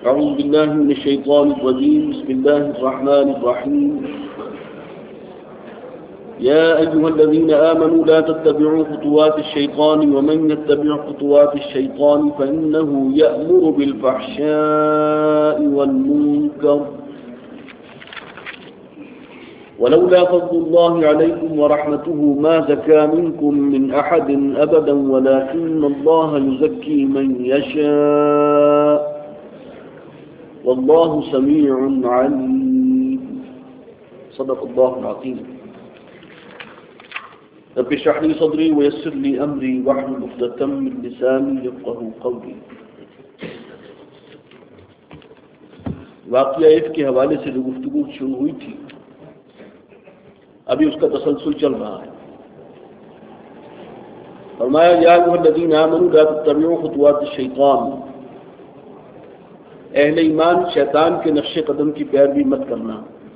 أعوذ بالله من الشيطان الرجيم. بسم الله الرحمن الرحيم. يا أيها الذين آمنوا لا تتبعوا خطوات الشيطان ومن يتبع خطوات الشيطان فإنه يأمر بالفحشاء والمنكر ولولا فضل الله عليكم ورحمته ما زكى منكم من أحد أبدا ولكن الله يزكي من يشاء والله سميع عليم. صدق الله العظيم. رب اشرح لي صدري ويسر لي أمري واحلل عقدة من لساني يفقهوا قولي. واقعہ عفق کے حوالے سے جو گفتگو شروع ہوئی تھی ابھی اس کا تسلسل چل رہا ہے. فرمایا یا ایھا الذین آمنوا لا تتبعوا خطوات الشیطان، اہل ایمان شیطان کے نقش قدم کی پیروی مت کرنا.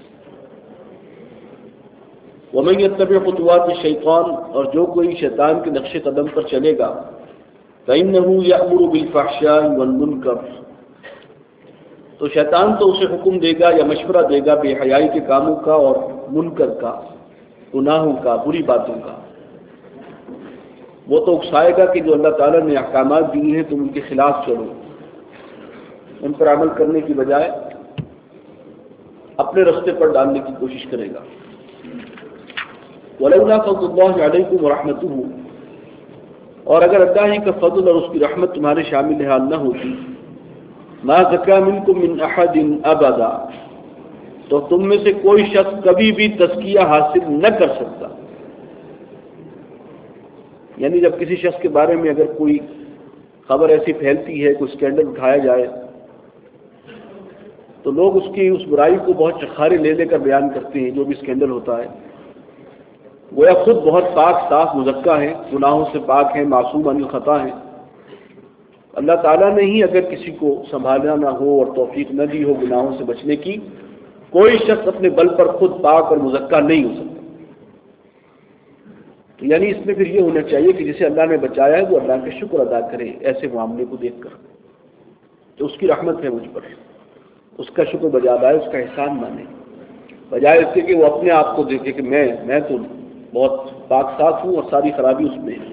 ومن یتبع خطوات الشیطان، اور جو کوئی شیطان کے نقش قدم پر چلے گا فإنہ یأمر بالفحشاء والمنکر، تو شیطان تو اسے حکم دے گا یا مشورہ دے گا بے حیائی کے کاموں کا اور منکر کا، گناہوں کا، بری باتوں کا. وہ تو اکسائے گا کہ جو اللہ تعالیٰ نے احکامات دیے ہیں تم ان کے خلاف چلو، ان پر عمل کرنے کی بجائے اپنے رستے پر ڈالنے کی کوشش کرے گا. وَلَوْلَا فَضْلُ اللَّهِ عَلَيْكُمْ وَرَحْمَتُهُ، اور اگر اللہ ہی کا فضل اور اس کی رحمت تمہارے شامل حال نہ ہوتی، مَا زَكَىٰ مِنكُم مِّنْ أَحَدٍ أَبَدًا، تو تم میں سے کوئی شخص کبھی بھی تزکیہ حاصل نہ کر سکتا. یعنی جب کسی شخص کے بارے میں اگر کوئی خبر ایسی پھیلتی ہے، کوئی اسکینڈل اٹھایا جائے، تو لوگ اس کی اس برائی کو بہت چخارے لے لے کر بیان کرتے ہیں. جو بھی اسکینڈل ہوتا ہے گویا خود بہت پاک صاف مزکہ ہے، گناہوں سے پاک ہے، معصوم عن الخطا ہے. اللہ تعالیٰ نے ہی اگر کسی کو سنبھالنا نہ ہو اور توفیق نہ دی ہو گناہوں سے بچنے کی، کوئی شخص اپنے بل پر خود پاک اور مزکہ نہیں ہو سکتا. تو یعنی اس میں پھر یہ ہونا چاہیے کہ جسے اللہ نے بچایا ہے وہ اللہ کا شکر ادا کرے ایسے معاملے کو دیکھ کر، تو اس کی رحمت ہے مجھ پر، اس کا شکر بجا لائے، اس کا احسان مانے، بجائے اس کے کہ وہ اپنے آپ کو دیکھے کہ میں تو بہت پاک صاف ہوں اور ساری خرابی اس میں ہے.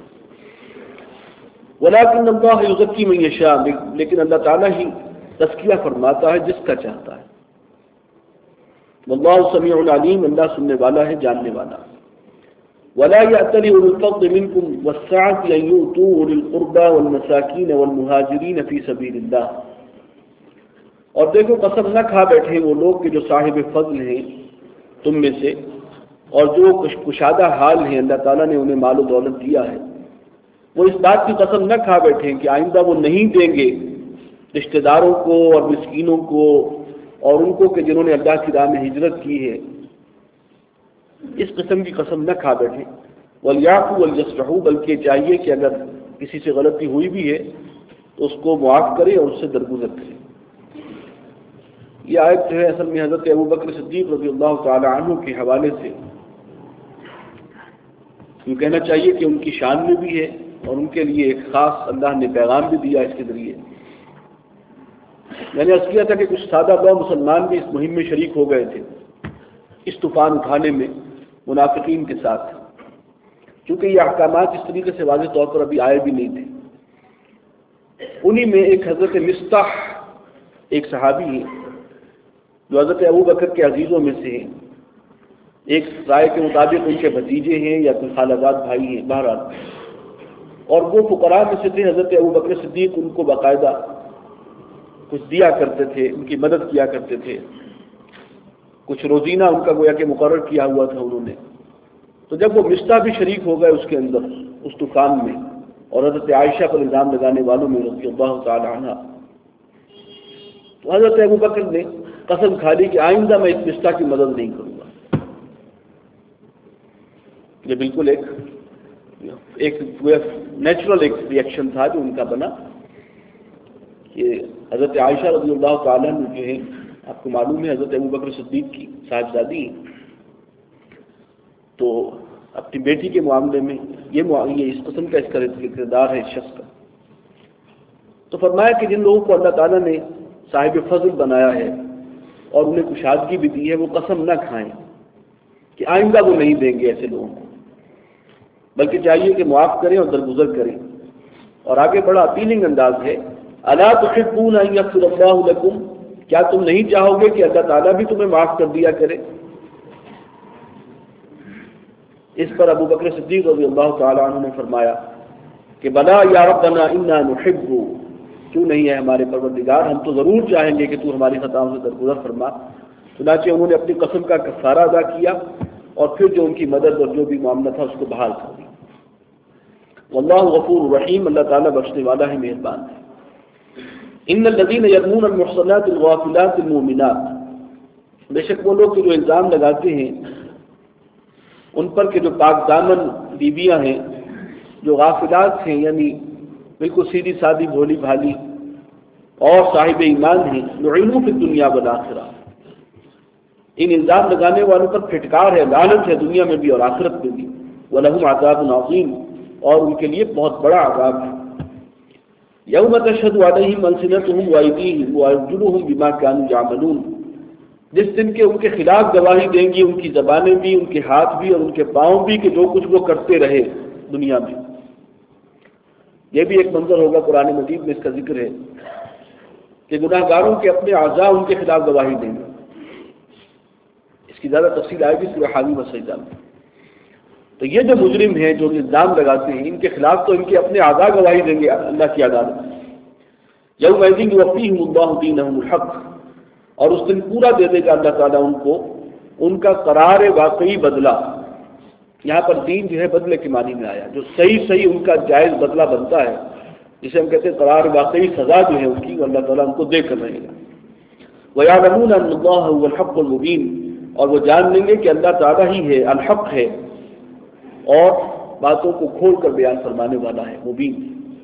وَلَٰكِنَّ اللَّهَ يُزَكِّي مَن يَشَاءُ، لیکن اللہ تعالیٰ ہی تزکیہ فرماتا ہے جس کا چاہتا ہے. وَاللَّهُ سَمِيعٌ عَلِيمٌ، اللہ سننے والا ہے، جاننے والا. وَلَا يَأْتَلِ أُولُو الْفَضْلِ مِنكُمْ وَالسَّعَةِ أَن يُؤْتُوا أُولِي الْقُرْبَىٰ وَالْمَسَاكِينَ وَالْمُهَاجِرِينَ فِي سَبِيلِ اللَّهِ، اور دیکھو قسم نہ کھا بیٹھے وہ لوگ کہ جو صاحب فضل ہیں تم میں سے، اور جو کشادہ حال ہیں، اللہ تعالیٰ نے انہیں مال و دولت دیا ہے، وہ اس بات کی قسم نہ کھا بیٹھے کہ آئندہ وہ نہیں دیں گے رشتہ داروں کو اور مسکینوں کو اور ان کو کہ جنہوں نے اللہ کی راہ میں ہجرت کی ہے. اس قسم کی قسم نہ کھا بیٹھے. وَلْيَعْفُوا وَلْيَصْفَحُوا، بلکہ چاہیے کہ اگر کسی سے غلطی ہوئی بھی ہے تو اس کو معاف کرے اور اس سے درگزر کرے. یہ آیت جو ہے اصل میں حضرت ابوبکر صدیق رضی اللہ تعالی عنہ کے حوالے سے یہ کہنا چاہیے کہ ان کی شان میں بھی ہے اور ان کے لیے ایک خاص اللہ نے پیغام بھی دیا اس کے ذریعے. میں نے عرض کیا تھا کہ کچھ سادہ لوگ مسلمان بھی اس مہم میں شریک ہو گئے تھے، اس طوفان اٹھانے میں منافقین کے ساتھ، چونکہ یہ احکامات اس طریقے سے واضح طور پر ابھی آئے بھی نہیں تھے. انہی میں ایک حضرت مصطح ایک صحابی ہیں جو حضرت ابوبکر کے عزیزوں میں سے ہیں. ایک رائے کے مطابق ان کے بھتیجے ہیں یا کوئی خالزاد بھائی ہیں، بہرحال. اور وہ فقراء میں سے تھے. حضرت ابوبکر صدیق ان کو باقاعدہ کچھ دیا کرتے تھے، ان کی مدد کیا کرتے تھے، کچھ روزینہ ان کا گویا کہ مقرر کیا ہوا تھا انہوں نے. تو جب وہ مصطح بھی شریک ہو گئے اس کے اندر اس طوفان میں، اور حضرت عائشہ پر الزام لگانے والوں میں رضی اللہ تعالی عنہ، تو حضرت ابوبکر نے قسم کھا لی کہ آئندہ میں اس مصطح کی مدد نہیں کروں گا. یہ بالکل ایک نیچرل ایک ریئیکشن تھا جو ان کا بنا کہ حضرت عائشہ رضی اللہ تعالیٰ عنہ جو ہے، آپ کو معلوم ہے حضرت ابوبکر صدیق کی صاحبزادی، تو اپنی بیٹی کے معاملے میں یہ اس قسم کا اس کا کردار ہے اس شخص کا. تو فرمایا کہ جن لوگوں کو اللہ تعالیٰ نے صاحب فضل بنایا ہے اور انہیں کشادگی بھی دی ہے، وہ قسم نہ کھائیں کہ آئندہ وہ نہیں دیں گے ایسے لوگوں کو، بلکہ چاہیے کہ معاف کریں اور درگزر کریں۔ اور آگے بڑا اپیلنگ انداز ہے، الا تحبون ان یغفر اللہ لکم، کیا تم نہیں چاہو گے کہ اللہ تعالیٰ بھی تمہیں معاف کر دیا کرے؟ اس پر ابو بکر صدیق رضی اللہ تعالیٰ عنہ نے فرمایا کہ بلا یا ربنا انا نحب، کیوں نہیں ہے ہمارے پروردگار، ہم تو ضرور چاہیں گے کہ تو ہماری خطاؤں سے درگزر فرما۔ چنانچہ انہوں نے اپنی قسم کا کفارہ ادا کیا اور پھر جو ان کی مدد اور جو بھی معاملہ تھا اس کو بحال کر دیا۔ واللہ غفور رحیم، اللہ تعالیٰ بخشنے والا ہے، مہربان ہے۔ ان الذین یرمون المحصنات الغافلات المؤمنات، بے شک وہ لوگ جو الزام لگاتے ہیں ان پر کہ جو پاک دامن بیویاں ہیں، جو غافلات ہیں، یعنی بالکل سیدھی سادی بھولی بھالی اور صاحب ایمان ہیں، لعنوا فی الدنیا والآخرہ، ان الزام لگانے والوں پر پھٹکار ہے، لعنت ہے دنیا میں بھی اور آخرت میں بھی، ولہم عذاب عظیم، اور ان کے لیے بہت بڑا عذاب ہے۔ یوم تشہد علیہم السنتہم وایدیہم وارجلہم بما کانوا یعملون، جس دن کے ان کے خلاف گواہی دیں گی ان کی زبانیں بھی، ان کے ہاتھ بھی اور ان کے پاؤں بھی، کہ جو کچھ وہ کرتے رہے دنیا میں۔ یہ بھی ایک منظر ہوگا قرآن مجید میں، اس کا ذکر ہے کہ گناہ گاروں کے اپنے اعضاء ان کے خلاف گواہی دیں گے۔ اس کی زیادہ تفصیل آئے گی سورہ حامیم والسجدہ میں۔ تو یہ جو مجرم ہیں جو الزام لگاتے ہیں، ان کے خلاف تو ان کے اپنے اعضاء گواہی دیں گے اللہ کی عدالت میں۔ یومئذ یوفیہم اللہ دینہم الحق، اور اس دن پورا دے دے گا اللہ تعالیٰ ان کو ان کا قرار واقعی بدلہ۔ یہاں پر دین جو ہے بدلے کے معنی میں آیا، جو صحیح ان کا جائز بدلہ بنتا ہے، جسے ہم کہتے ہیں قرار واقعی سزا جو ہے ان کی، وہ اللہ تعالیٰ ان کو دے کر رہے گا۔ وَيَعْلَمُونَ أَنَّ اللَّهَ هُوَ الْحَقُّ الْمُبِينُ، اور وہ جان لیں گے کہ اللہ تعالیٰ ہی ہے، الحق ہے اور باتوں کو کھول کر بیان فرمانے والا ہے، مبین۔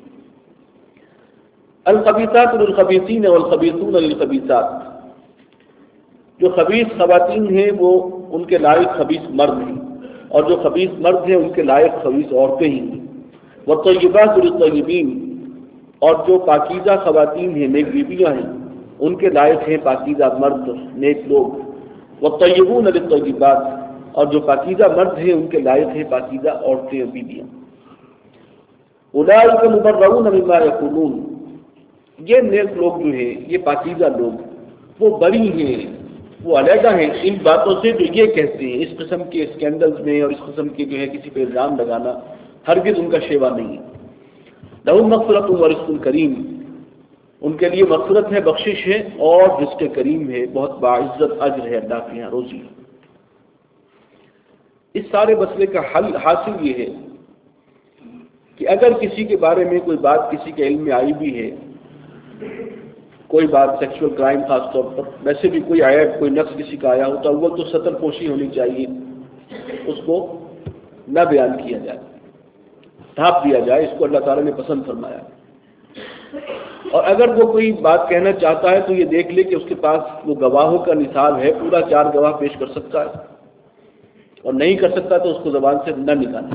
الخبیثات للخبیثین والخبیثون للخبیثات، جو خبیث خواتین ہیں وہ ان کے لائق خبیث مرد ہیں، اور جو خبیث مرد ہیں ان کے لائق خبیث عورتیں ہی ہیں۔ والطیبات للطیبین، اور جو پاکیزہ خواتین ہیں، نیک بیویاں ہیں، ان کے لائق ہیں پاکیزہ مرد، نیک لوگ۔ والطیبون للطیبات، اور جو پاکیزہ مرد ہیں ان کے لائق ہیں پاکیزہ عورتیں اور بیویاں۔ اولئک مبرؤون مما یقولون، یہ نیک لوگ جو ہیں، یہ پاکیزہ لوگ، وہ بری ہیں، وہ علیحدہ ہیں ان باتوں سے جو یہ کہتے ہیں۔ اس قسم کے اسکینڈلز میں اور اس قسم کے جو ہے کسی پہ الزام لگانا ہرگز ان کا شیوا نہیں ہے۔ لہم مغفرۃ ورزق کریم، ان کے لیے مغفرت ہے، بخشش ہے اور رزق کریم ہے، بہت باعزت اجر ہے اللہ کے یہاں، روزی ہے۔ اس سارے مسئلے کا حل حاصل یہ ہے کہ اگر کسی کے بارے میں کوئی بات کسی کے علم میں آئی بھی ہے، کوئی بات سیکشول کرائم خاص طور پر، ویسے بھی کوئی عیب کوئی نقص کسی کا آیا ہوتا، وہ تو سطر پوشی ہونی چاہیے، اس کو نہ بیان کیا جائے، ڈھانپ دیا جائے، اس کو اللہ تعالیٰ نے پسند فرمایا۔ اور اگر وہ کوئی بات کہنا چاہتا ہے تو یہ دیکھ لے کہ اس کے پاس وہ گواہوں کا نصاب ہے، پورا 4 گواہ پیش کر سکتا ہے، اور نہیں کر سکتا تو اس کو زبان سے نہ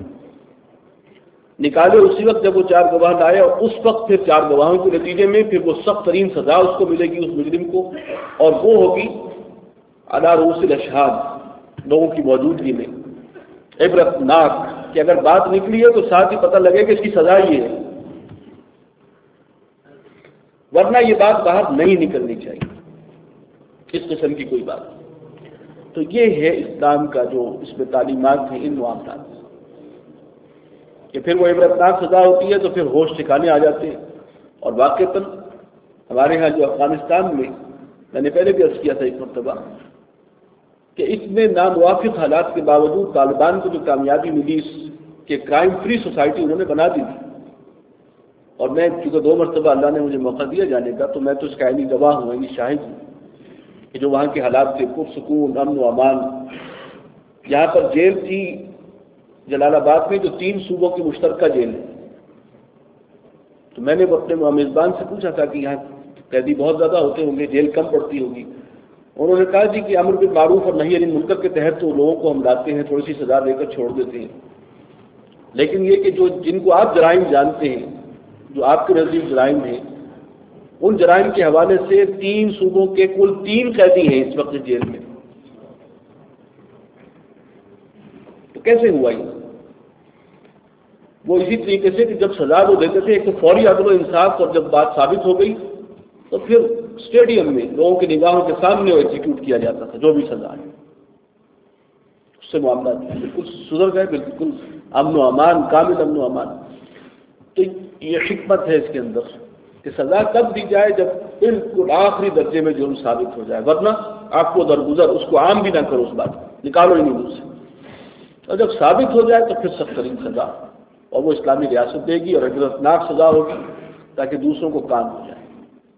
نکالے اسی وقت جب وہ 4 گواہ لائے، اور اس وقت پھر 4 گواہوں کے نتیجے میں پھر وہ سخت ترین سزا اس کو ملے گی اس مجرم کو، اور وہ ہوگی علی رؤوس الاشہاد، لوگوں کی موجودگی میں، عبرت ناک، کہ اگر بات نکلی ہے تو ساتھ ہی پتہ لگے کہ اس کی سزا یہ ہے، ورنہ یہ بات باہر نہیں نکلنی چاہیے، اس قسم کی کوئی بات۔ تو یہ ہے اسلام کا جو اس میں تعلیمات ہیں ان معاملات، کہ پھر وہ عبرتناک سزا ہوتی ہے تو پھر ہوش ٹھکانے آ جاتے ہیں۔ اور واقعتاً ہمارے ہاں جو افغانستان میں نے پہلے بھی عرض کیا تھا ایک مرتبہ کہ اتنے ناموافق حالات کے باوجود طالبان کو جو کامیابی ملی کہ کرائم فری سوسائٹی انہوں نے بنا دی تھی، اور میں چونکہ 2 مرتبہ اللہ نے مجھے موقع دیا جانے کا، تو میں تو اس کا عینی گواہ ہوں، عینی شاہد ہوں کہ جو وہاں کے حالات تھے پرسکون، امن و امان۔ یہاں پر جیل تھی جلال آباد میں جو 3 صوبوں کی مشترکہ جیل ہے، تو میں نے اپنے میزبان سے پوچھا تھا کہ یہاں قیدی بہت زیادہ ہوتے ہوں گے، جیل کم پڑتی ہوگی؟ انہوں نے کہا جی کہ امر بالمعروف اور نہی عن المنکر کے تحت تو لوگوں کو ہم لاتے ہیں، تھوڑی سی سزا دے کر چھوڑ دیتے ہیں، لیکن یہ کہ جو جن کو آپ جرائم جانتے ہیں، جو آپ کے نزدیک جرائم ہیں، ان جرائم کے حوالے سے 3 صوبوں کے کل 3 قیدی ہیں اس وقت جیل میں. تو کیسے ہوا یہ؟ وہ اسی طریقے سے کہ جب سزا وہ دیتے تھے ایک تو فوری عدل و انصاف، اور جب بات ثابت ہو گئی تو پھر اسٹیڈیم میں لوگوں کی نگاہوں کے سامنے وہ ایگزیکیوٹ کیا جاتا تھا جو بھی سزا ہے. اس سے معاملات بالکل سدھر گئے، بالکل امن و امان، کامل امن و امان. تو یہ حکمت ہے اس کے اندر کہ سزا تب دی جائے جب بالکل آخری درجے میں جرم ثابت ہو جائے، ورنہ آپ کو درگزر اس کو عام بھی نہ کرو، اس بات کو نکالو ہی نہیں مجھ سے. اور جب ثابت ہو جائے تو پھر سخت ترین سزا، اور وہ اسلامی ریاست دے گی اور عبرتناک سزا ہوگی تاکہ دوسروں کو کام ہو جائے.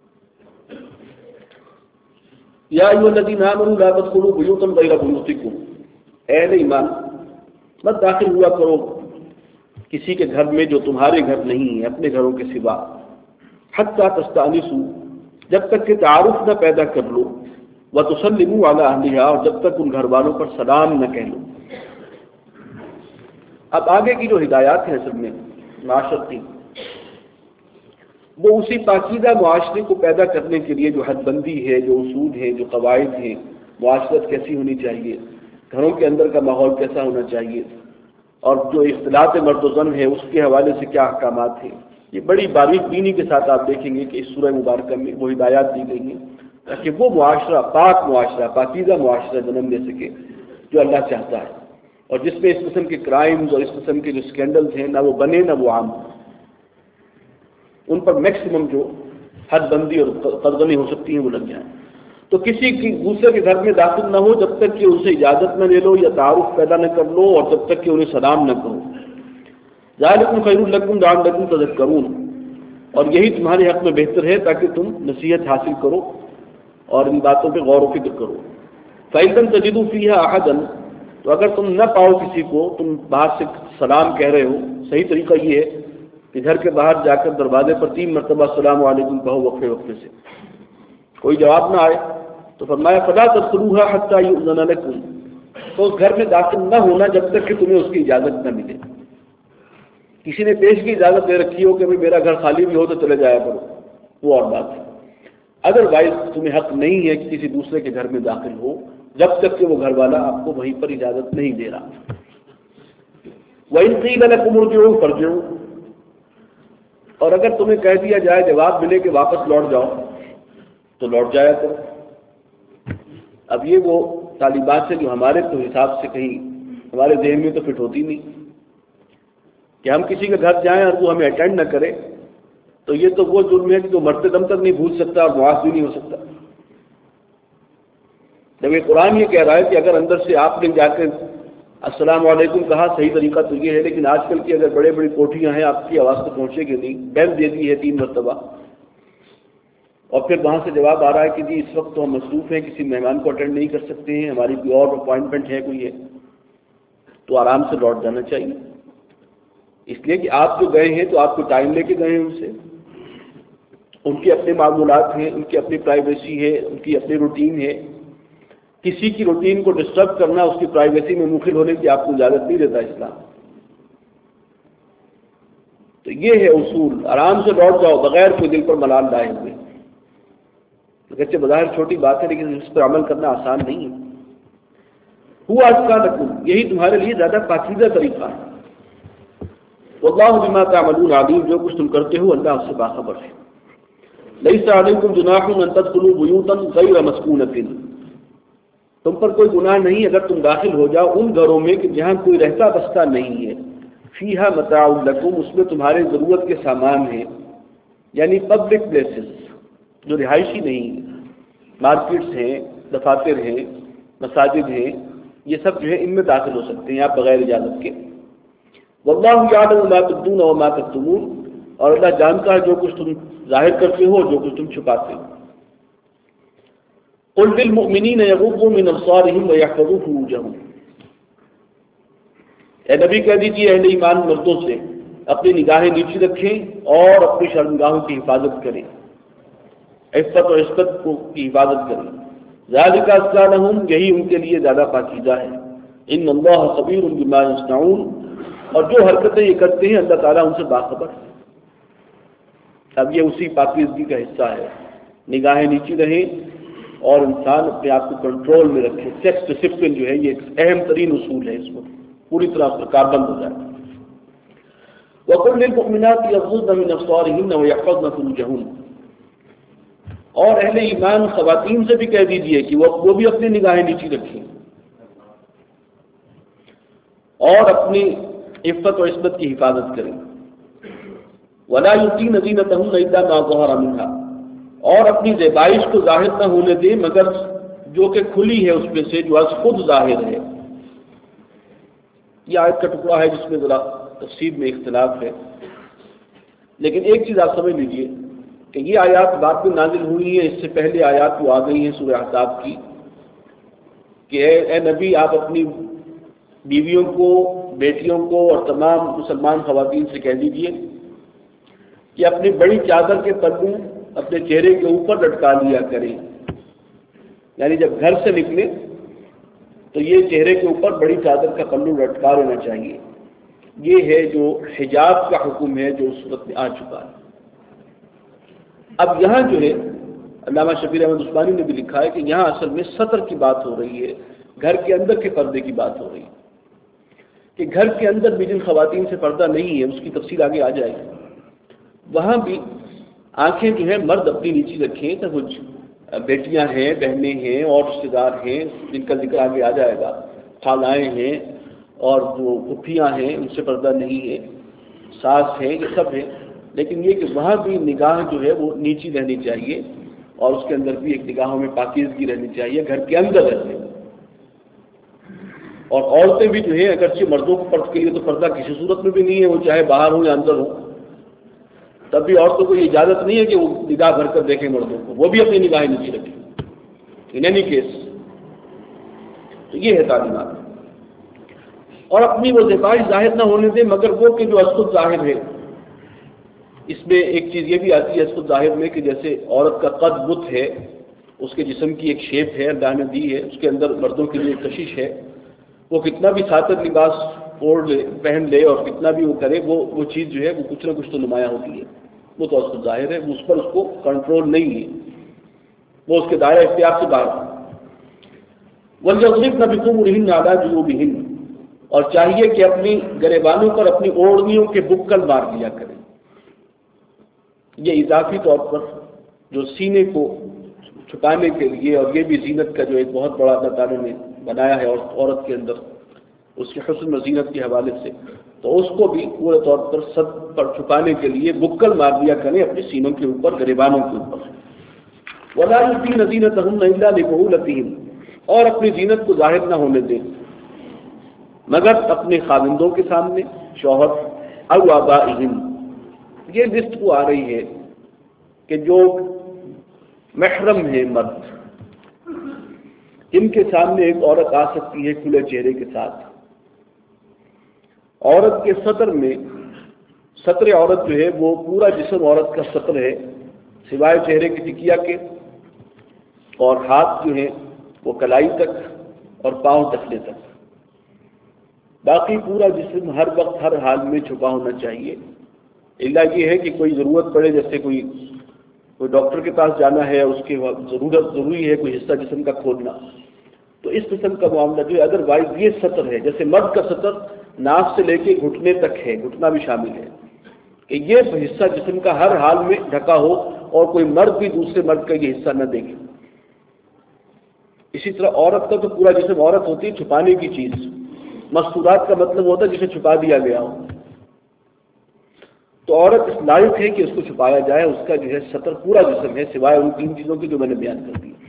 یا ایھا الذین آمنوا لا تدخلوا بیوتا غیر بیوتکم، اے اہل ایمان مت داخل ہوا کرو کسی کے گھر میں جو تمہارے گھر نہیں ہے، اپنے گھروں کے سوا، حتی تستأنسوا، جب تک کہ تعارف نہ پیدا کر لو، وتسلموا علی اہلھا، اور جب تک ان گھر والوں پر سلام نہ کہہ لو. اب آگے کی جو ہدایات ہیں اصل میں معاشرتی، وہ اسی پاکیزہ معاشرے کو پیدا کرنے کے لیے جو حد بندی ہے، جو اصول ہیں، جو قواعد ہیں، معاشرت کیسی ہونی چاہیے، گھروں کے اندر کا ماحول کیسا ہونا چاہیے، اور جو اختلاط مرد و زن ہے اس کے حوالے سے کیا احکامات ہیں، یہ بڑی باریک بینی کے ساتھ آپ دیکھیں گے کہ اس سورہ مبارکہ میں وہ ہدایات دی گئی ہیں تاکہ وہ معاشرہ، پاک معاشرہ، پاکیزہ معاشرہ جنم دے سکے جو اللہ چاہتا ہے، اور جس میں اس قسم کے کرائمز اور اس قسم کے جو اسکینڈلز ہیں نہ وہ بنے نہ وہ عام، ان پر میکسیمم جو حد بندی اور قدغنی ہو سکتی ہیں وہ لگ جائیں. تو کسی کی دوسرے کے گھر میں داخل نہ ہو جب تک کہ ان سے اجازت نہ لے لو یا تعارف پیدا نہ کر لو، اور جب تک کہ انہیں سلام نہ کرو. ذالکم خیر لکم لعلکم تذکرون، اور یہی تمہارے حق میں بہتر ہے تاکہ تم نصیحت حاصل کرو اور ان باتوں پہ غور و فکر کرو. فإن لم تجدوا فیہا احدا، تو اگر تم نہ پاؤ کسی کو، تم باہر سے سلام کہہ رہے ہو، صحیح طریقہ یہ ہے کہ گھر کے باہر جا کر دروازے پر 3 مرتبہ السلام علیکم کہو وقفے وقفے سے. کوئی جواب نہ آئے تو فرمایا فلا تدخلوها حتى يؤذن لكم، تو اس گھر میں داخل نہ ہونا جب تک کہ تمہیں اس کی اجازت نہ ملے. کسی نے پیش کی اجازت دے رکھی ہو کہ میرا گھر خالی بھی ہو تو چلے جایا کرو، وہ اور بات ہے. ادروائز تمہیں حق نہیں ہے کہ کسی دوسرے کے گھر میں داخل ہو جب تک کہ وہ گھر والا آپ کو وہیں پر اجازت نہیں دے رہا. وَإِنْ قِيلَ لَكُمُ ارْجِعُوا فَارْجِعُوا، اور اگر تمہیں کہہ دیا جائے، جواب ملے کہ واپس لوٹ جاؤ تو لوٹ جایا کرو. اب یہ وہ تعلیمات سے جو ہمارے تو حساب سے کہیں ہمارے ذہن میں تو فٹ ہوتی نہیں کہ ہم کسی کے گھر جائیں اور وہ ہمیں اٹینڈ نہ کرے، تو یہ تو وہ جرم ہے کہ جو مرتے دم تک نہیں بھول سکتا اور معاف بھی نہیں ہو سکتا. جب یہ قرآن یہ کہہ رہا ہے کہ اگر اندر سے آپ نے جا کے السلام علیکم کہا، صحیح طریقہ تو یہ ہے، لیکن آج کل کی اگر بڑے بڑی کوٹھیاں ہیں آپ کی آواز تو پہنچے گی نہیں، بیل دے دی ہے 3 مرتبہ، اور پھر وہاں سے جواب آ رہا ہے کہ جی اس وقت تو ہم مصروف ہیں، کسی مہمان کو اٹینڈ نہیں کر سکتے ہیں، ہماری کوئی اور اپوائنٹمنٹ ہے کوئی ہے، تو آرام سے لوٹ جانا چاہیے. اس لیے کہ آپ جو گئے ہیں تو آپ کو ٹائم لے کے گئے ہیں، ان سے ان کے اپنے معمولات ہیں، ان کی اپنی پرائیویسی ہے، ان کی اپنی روٹین ہے. کسی کی روٹین کو ڈسٹرب کرنا، اس کی پرائیویسی میں مدخل ہونے کی آپ کو اجازت نہیں دیتا اسلام. تو یہ ہے اصول، آرام سے لوٹ جاؤ بغیر کوئی دل پر ملال لائے ہوئے. اگرچہ بظاہر چھوٹی بات ہے لیکن اس پر عمل کرنا آسان نہیں ہے. ہوا ازکا لکم، یہی تمہارے لیے زیادہ پاکیزہ طریقہ ہے. واللہ بما تعملون علیم، جو کچھ تم کرتے ہو اللہ اس سے باخبر ہے. لیس علیکم جناح ان تدخلوا بیوتا غیر مسکونۃ، تم پر کوئی گناہ نہیں اگر تم داخل ہو جاؤ ان گھروں میں کہ جہاں کوئی رہتا بستا نہیں ہے. فیہا متاع لکم، اس میں تمہارے ضرورت کے سامان ہیں، یعنی پبلک پلیسز جو رہائشی نہیں ہیں، مارکیٹس ہیں، دفاتر ہیں، مساجد ہیں، یہ سب جو ہے ان میں داخل ہو سکتے ہیں آپ بغیر اجازت کے. واللہ یعلم ما تبدون وما تکتمون، اور اللہ جانتا ہے جو کچھ تم ظاہر کرتے ہو اور جو کچھ تم چھپاتے ہو. قل للمؤمنین یغضوا من ابصارهم ویحفظوا فروجهم، اے نبی کہہ دیجیے اہل ایمان مردوں سے اپنی نگاہیں نیچی رکھیں اور اپنی شرمگاہوں کی حفاظت کریں، عفت اور عصمت کی حفاظت کریں. ذالک ازکی لہم، یہی ان کے لیے زیادہ پاکیزہ ہے. ان اللہ خبیر بما یصنعون، اور جو حرکتیں یہ کرتے ہیں اللہ تعالیٰ ان سے باخبر ہے. اب یہ اسی پاکیزگی کا حصہ ہے، نگاہیں نیچی رہیں اور انسان اپنے آپ کو کنٹرول میں رکھے. سیکس ڈسپلن جو ہے یہ ایک اہم ترین اصول ہے، اس کو پوری طرح پر کاربند ہو جائے. وَقُلْ لِلْمُؤْمِنَاتِ يَغْضُضْنَ مِنْ أَبْصَارِهِنَّ وَيَحْفَظْنَ فُرُوجَهُنَّ، اور اہل ایمان خواتین سے بھی کہہ دیجئے کہ وہ بھی اپنی نگاہیں نیچی رکھیں اور اپنی عفت و عصمت کی حفاظت کریں. وَلَا يُبْدِينَ زِينَتَهُنَّ إِلَّا مَا ظَهَرَ مِنْهَا، اور اپنی زیبائش کو ظاہر نہ ہونے دیں مگر جو کہ کھلی ہے اس میں سے، جو از خود ظاہر ہے. یہ آیت کا ٹکڑا ہے جس میں ذرا تفسیر میں اختلاف ہے، لیکن ایک چیز آپ سمجھ لیجئے کہ یہ آیات بعد میں نازل ہوئی ہیں، اس سے پہلے آیات وہ آ گئی ہیں سورہ احزاب کی کہ اے نبی آپ اپنی بیویوں کو، بیٹیوں کو اور تمام مسلمان خواتین سے کہہ دیجئے کہ اپنی بڑی چادر کے پلو اپنے چہرے کے اوپر لٹکا لیا کریں. یعنی جب گھر سے نکلے تو یہ چہرے کے اوپر بڑی چادر کا پلو لٹکا لینا چاہیے. یہ ہے جو حجاب کا حکم ہے جو اس صورت میں آ چکا ہے. اب یہاں جو ہے علامہ شبیر احمد عثمانی نے بھی لکھا ہے کہ یہاں اصل میں سطر کی بات ہو رہی ہے، گھر کے اندر کے پردے کی بات ہو رہی ہے کہ گھر کے اندر بھی جن خواتین سے پردہ نہیں ہے، اس کی تفصیل آگے آ جائے گی. وہاں بھی آنکھیں جو ہے مرد اپنی نیچی رکھیں، تو کچھ بیٹیاں ہیں، بہنیں ہیں اور رشتے دار ہیں جن کا ذکر آگے آ جائے گا، خالائیں ہیں اور وہ پھپھیاں ہیں ان سے پردہ نہیں ہے، ساس ہیں، یہ سب ہیں. لیکن یہ کہ وہاں بھی نگاہ جو ہے وہ نیچی رہنی چاہیے اور اس کے اندر بھی ایک نگاہوں میں پاکیزگی رہنی چاہیے گھر کے اندر رہتے. اور عورتیں بھی جو ہیں اگرچہ مردوں کو فرض کے لیے تو پردہ کسی صورت میں بھی نہیں ہے، وہ چاہے باہر ہو یا اندر ہو، تب بھی عورتوں کو یہ اجازت نہیں ہے کہ وہ نگاہ بھر کر دیکھیں مردوں کو، وہ بھی اپنی نگاہیں نیچی رکھیں. ان اینی کیس تو یہ ہے تعلیمات. اور اپنی وہ زیبائش ظاہر نہ ہونے دیں مگر وہ کہ جو از خود ظاہر ہے. اس میں ایک چیز یہ بھی آتی ہے از خود ظاہر میں کہ جیسے عورت کا قد بت ہے، اس کے جسم کی ایک شیپ ہے اللہ نے دی ہے، اس کے اندر مردوں کے لیے کشش ہے، وہ کتنا بھی ساتر لباس پہن لے اور کتنا بھی وہ کرے، وہ چیز جو ہے وہ کچھ نہ کچھ تو نمایاں ہوتی ہے. وہ تو از خود ظاہر ہے، اس پر اس کو کنٹرول نہیں ہے، وہ اس کے دائرہ اختیار سے باہر ہے. وَلْيَضْرِبْنَ بِخُمُرِهِنَّ عَلَىٰ جُيُوبِهِنَّ، اور چاہیے کہ اپنی گریبانوں پر اپنی اوڑھنیوں کے بکل مار دیا کریں. یہ اضافی طور پر جو سینے کو چھپانے کے لیے، اور یہ بھی زینت کا جو ایک بہت بڑا اللہ تعالیٰ نے بنایا ہے عورت کے اندر اس کے حسن و زینت کے حوالے سے، تو اس کو بھی پورے طور پر سب پر چھپانے کے لیے بکل مار دیا کریں اپنے سینوں کے اوپر، گریبانوں کے اوپر. وَلَا يُبْدِينَ زِينَتَهُنَّ إِلَّا لِبُعُولَتِهِنَّ، اور اپنی زینت کو ظاہر نہ ہونے دیں مگر اپنے خاوندوں کے سامنے، شوہر او آبائہم. یہ لسٹ کو آ رہی ہے کہ جو محرم ہے مرد، ان کے سامنے ایک عورت آ سکتی ہے کھلے چہرے کے ساتھ. عورت کے سطر میں، سطر عورت جو ہے وہ پورا جسم عورت کا سطر ہے سوائے چہرے کی ٹکیا کے، اور ہاتھ جو ہیں وہ کلائی تک اور پاؤں تسلے تک. باقی پورا جسم ہر وقت ہر حال میں چھپا ہونا چاہیے، الا یہ ہے کہ کوئی ضرورت پڑے، جیسے کوئی ڈاکٹر کے پاس جانا ہے، اس کی ضروری ہے کوئی حصہ جسم کا کھولنا، تو اس قسم کا معاملہ جو ہے. ادروائز یہ سطر ہے، جیسے مرد کا سطر ناف سے لے کے گھٹنے تک ہے، گھٹنا بھی شامل ہے، کہ یہ حصہ جسم کا ہر حال میں ڈھکا ہو اور کوئی مرد بھی دوسرے مرد کا یہ حصہ نہ دیکھے. اسی طرح عورت کا تو پورا جسم، عورت ہوتی ہے چھپانے کی چیز. مستورات کا مطلب ہوتا ہے جسے چھپا دیا گیا ہو، تو عورت اس لائق ہے کہ اس کو چھپایا جائے. اس کا جو ہے سطر پورا جسم ہے سوائے ان 3 چیزوں کی جو میں نے بیان کر دی.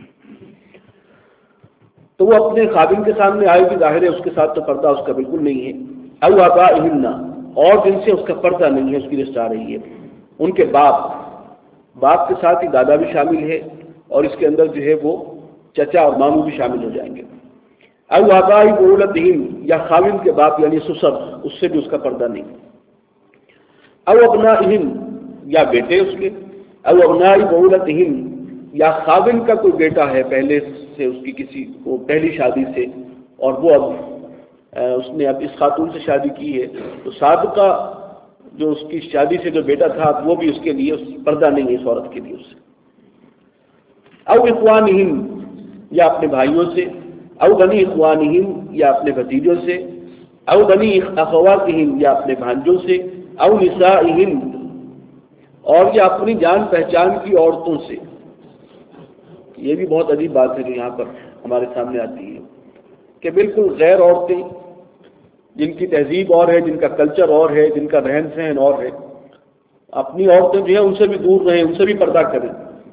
تو وہ اپنے خاوند کے سامنے آئے گی، ظاہر ہے اس کے ساتھ تو پردہ اس کا بالکل نہیں ہے. او آبائہن، اور جن سے اس کا پردہ نہیں ہے اس کی لسٹ آ رہی ہے. ان کے باپ کے ساتھ ہی دادا بھی شامل ہے، اور اس کے اندر جو ہے وہ چچا اور ماموں بھی شامل ہو جائیں گے. او آبائی بعولتہم، یا خاوند کے باپ یعنی سسر، اس سے بھی اس کا پردہ نہیں. او ابنائہم، یا بیٹے اس کے. او ابنائی بعولتہم، یا خاوند کا کوئی بیٹا ہے پہلے سے اس کی کسی کو پہلی شادی سے، اور وہ اب اس نے اب اس خاتون سے شادی کی ہے، تو سابقہ جو اس کی شادی سے جو بیٹا تھا وہ بھی اس کے لیے پردہ نہیں ہے اس عورت کے لیے اس سے. او اخوانہم یا اپنے بھائیوں سے، او بنی اخوانہم یا اپنے بھتیجوں سے، او بنی اخواتہم یا اپنے بھانجوں سے، او نسائہم اور یا اپنی جان پہچان کی عورتوں سے. یہ بھی بہت عجیب بات ہے جو یہاں پر ہمارے سامنے آتی ہے کہ بالکل غیر عورتیں جن کی تہذیب اور ہے، جن کا کلچر اور ہے، جن کا رہن سہن اور ہے، اپنی عورتیں جو ہیں ان سے بھی دور رہیں، ان سے بھی پردہ کریں،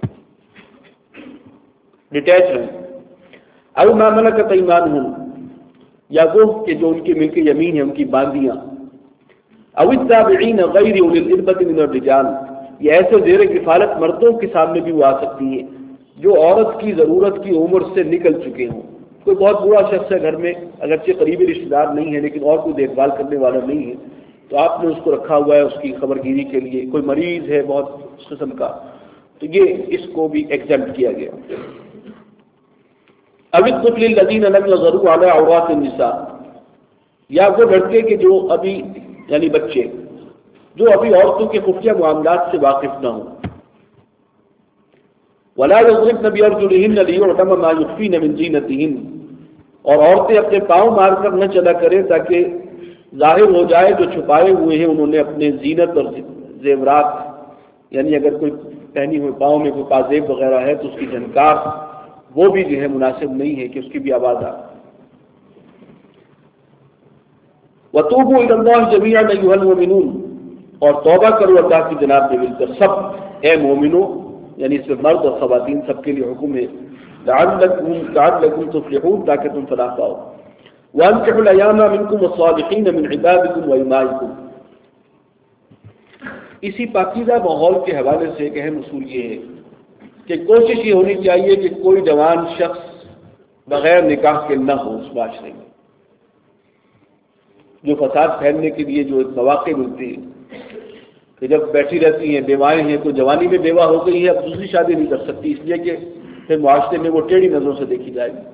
ڈیٹیچ رہیں. او ما ملکت ایمانہم یا وہ کہ جو ان کی ملک یمین ہے، ان کی باندیاں. او التابعین غیر اولی الاربۃ من الرجال یہ ایسے زیر کفالت مردوں کے سامنے بھی وہ آ سکتی ہیں جو عورت کی ضرورت کی عمر سے نکل چکے ہوں. کوئی بہت برا شخص ہے گھر میں، اگرچہ قریبی رشتہ دار نہیں ہے لیکن اور کوئی دیکھ بھال کرنے والا نہیں ہے، تو آپ نے اس کو رکھا ہوا ہے اس کی خبر گیری کے لیے. کوئی مریض ہے بہت اس قسم کا، تو یہ اس کو بھی ایگزمپٹ کیا گیا. او الطفل الذین لم یظہروا علی عورات النساء یا وہ لڑکے کے جو ابھی یعنی بچے جو ابھی عورتوں کے خفیہ معاملات سے واقف نہ ہوں. ولا یضربن بارجلہن لیعلم ما یخفین من زینتہن اور عورتیں اپنے پاؤں مار کر نہ چلا کریں تاکہ ظاہر ہو جائے جو چھپائے ہوئے ہیں انہوں نے اپنے زینت اور زیورات، یعنی اگر کوئی پہنی ہوئے پاؤں میں کوئی پازیب وغیرہ ہے تو اس کی جھنکار وہ بھی جو ہے مناسب نہیں ہے کہ اس کی بھی آواز آ. وَتُوبُوا إِلَى اللَّهِ جَمِيعًا أَيُّهَا الْمُؤْمِنُونَ اور توبہ کرو اللہ کی جناب میں مل کر سب اے مومنو، یعنی اس میں مرد اور خواتین سب کے لیے حکم ہے. لعلکم تفلحون تاکہ تم فلاح پاؤ. وانکحوا الایام منکم والصالحین من عبادکم وامائکم. اسی پاکیزہ ماحول کے حوالے سے ایک اہم اصول یہ ہے کہ کوشش یہ ہونی چاہیے کہ کوئی جوان شخص بغیر نکاح کے نہ ہو اس معاشرے میں. جو فساد پھیلنے کے لیے جو مواقع ملتے ہیں کہ جب بیٹھی رہتی ہیں بیوائیں ہیں، کوئی جوانی میں بیوہ ہو گئی ہے اب دوسری شادی نہیں کر سکتی اس لیے کہ پھر معاشرے میں وہ ٹیڑھی نظروں سے دیکھی جائے گی.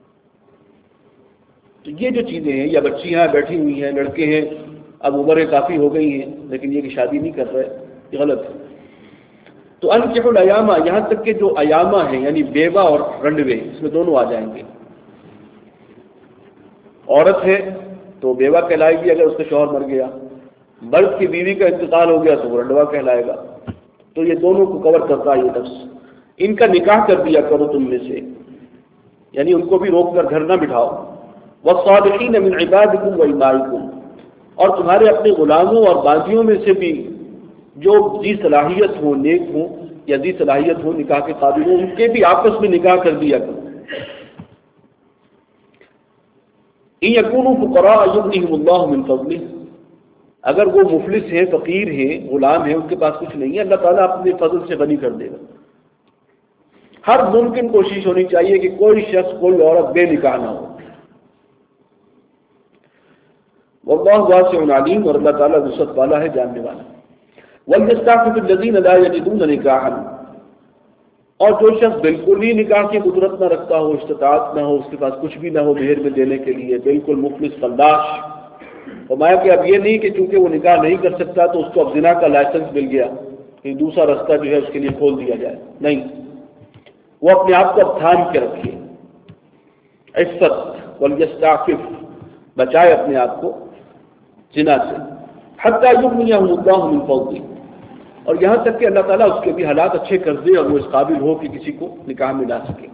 تو یہ جو چیزیں ہیں، یا بچیاں بیٹھی ہوئی ہیں، لڑکے ہیں اب عمریں کافی ہو گئی ہیں لیکن یہ کہ شادی نہیں کر رہے، یہ غلط ہے. تو انکحوا الایامہ یہاں تک کہ جو ایامہ ہیں یعنی بیوہ اور رنڈوے اس میں دونوں آ جائیں گے. عورت ہے تو بیوہ کہلائے گی اگر اس کا شوہر مر گیا، مرد کی بیوی کا انتقال ہو گیا تو وہ رنڈوا کہلائے گا. تو یہ دونوں کو کور کرتا ہے یہ لفظ. ان کا نکاح کر دیا کرو تم میں سے، یعنی ان کو بھی روک کر گھر نہ بٹھاؤ. والصالحین من عبادکم وامائکم اور تمہارے اپنے غلاموں اور باندیوں میں سے بھی جو ذی صلاحیت ہو، نیک ہوں یا ذی صلاحیت ہو نکاح کے قابل ہوں، ان کے بھی آپس میں نکاح کر دیا کرو. ان یکونوا فقراء یغنیہم اللہ من فضلہ اگر وہ مفلس ہیں، فقیر ہیں، غلام ہیں، ان کے پاس کچھ نہیں ہے، اللہ تعالیٰ اپنے فضل سے غنی کر دے گا. ہر ممکن کوشش ہونی چاہیے کہ کوئی شخص کوئی عورت بے نکاح نہ ہو. واللہ واسع علیم اور اللہ تعالیٰ وسعت والا ہے، جاننے والا. وَلْيَسْتَعْفِفِ الَّذِينَ لَا يَجِدُونَ نِكَاحًا اور جو شخص بالکل ہی نکاح کی قدرت نہ رکھتا ہو، استطاعت نہ ہو، اس کے پاس کچھ بھی نہ ہو مہر میں دینے کے لیے، بالکل مفلس فلاش. فرمایا کہ اب یہ نہیں کہ چونکہ وہ نکاح نہیں کر سکتا تو اس کو اب زنا کا لائسنس مل گیا کہ دوسرا رستہ جو ہے اس کے لیے کھول دیا جائے. نہیں، وہ اپنے آپ کو اب تھام کے رکھے، عفت. وَلْيَسْتَعْفِفْ بچائے اپنے آپ کو زنا سے. حتیٰ یغنیہ اللہ من فضلہ اور یہاں تک کہ اللہ تعالیٰ اس کے بھی حالات اچھے کر دے اور وہ اس قابل ہو کہ کسی کو نکاح میں لا سکے،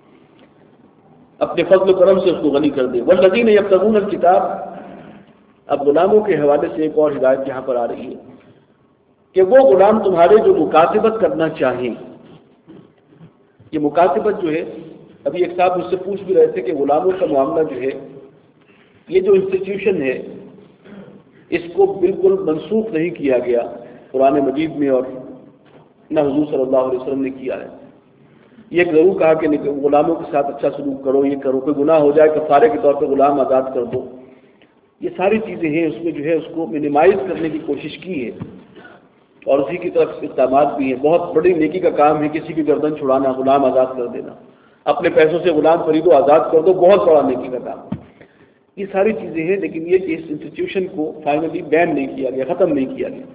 اپنے فضل و کرم سے اس کو غنی کر دے. والذین یبتغون الکتاب اب غلاموں کے حوالے سے ایک اور ہدایت یہاں پر آ رہی ہے کہ وہ غلام تمہارے جو مکاتبت کرنا چاہیں. یہ مکاتبت جو ہے، ابھی ایک صاحب مجھ سے پوچھ بھی رہے تھے کہ غلاموں کا معاملہ جو ہے، یہ جو انسٹیٹیوشن ہے اس کو بالکل منسوخ نہیں کیا گیا قرآن مجید میں اور نہ حضور صلی اللہ علیہ وسلم نے کیا ہے. یہ ایک ضرور کہا کہ غلاموں کے ساتھ اچھا سلوک کرو، یہ کرو، کوئی گناہ ہو جائے کفارے کے طور پہ غلام آزاد کر دو. یہ ساری چیزیں ہیں اس میں جو ہے اس کو منیمائز کرنے کی کوشش کی ہے اور اسی کی طرف اقدامات بھی ہیں. بہت بڑی نیکی کا کام ہے کسی کی گردن چھڑانا، غلام آزاد کر دینا. اپنے پیسوں سے غلام خریدو، آزاد کر دو، بہت بڑا نیکی کا کام. یہ ساری چیزیں ہیں، لیکن یہ کہ اس انسٹیٹیوشن کو فائنلی بین نہیں کیا گیا، ختم نہیں کیا گیا.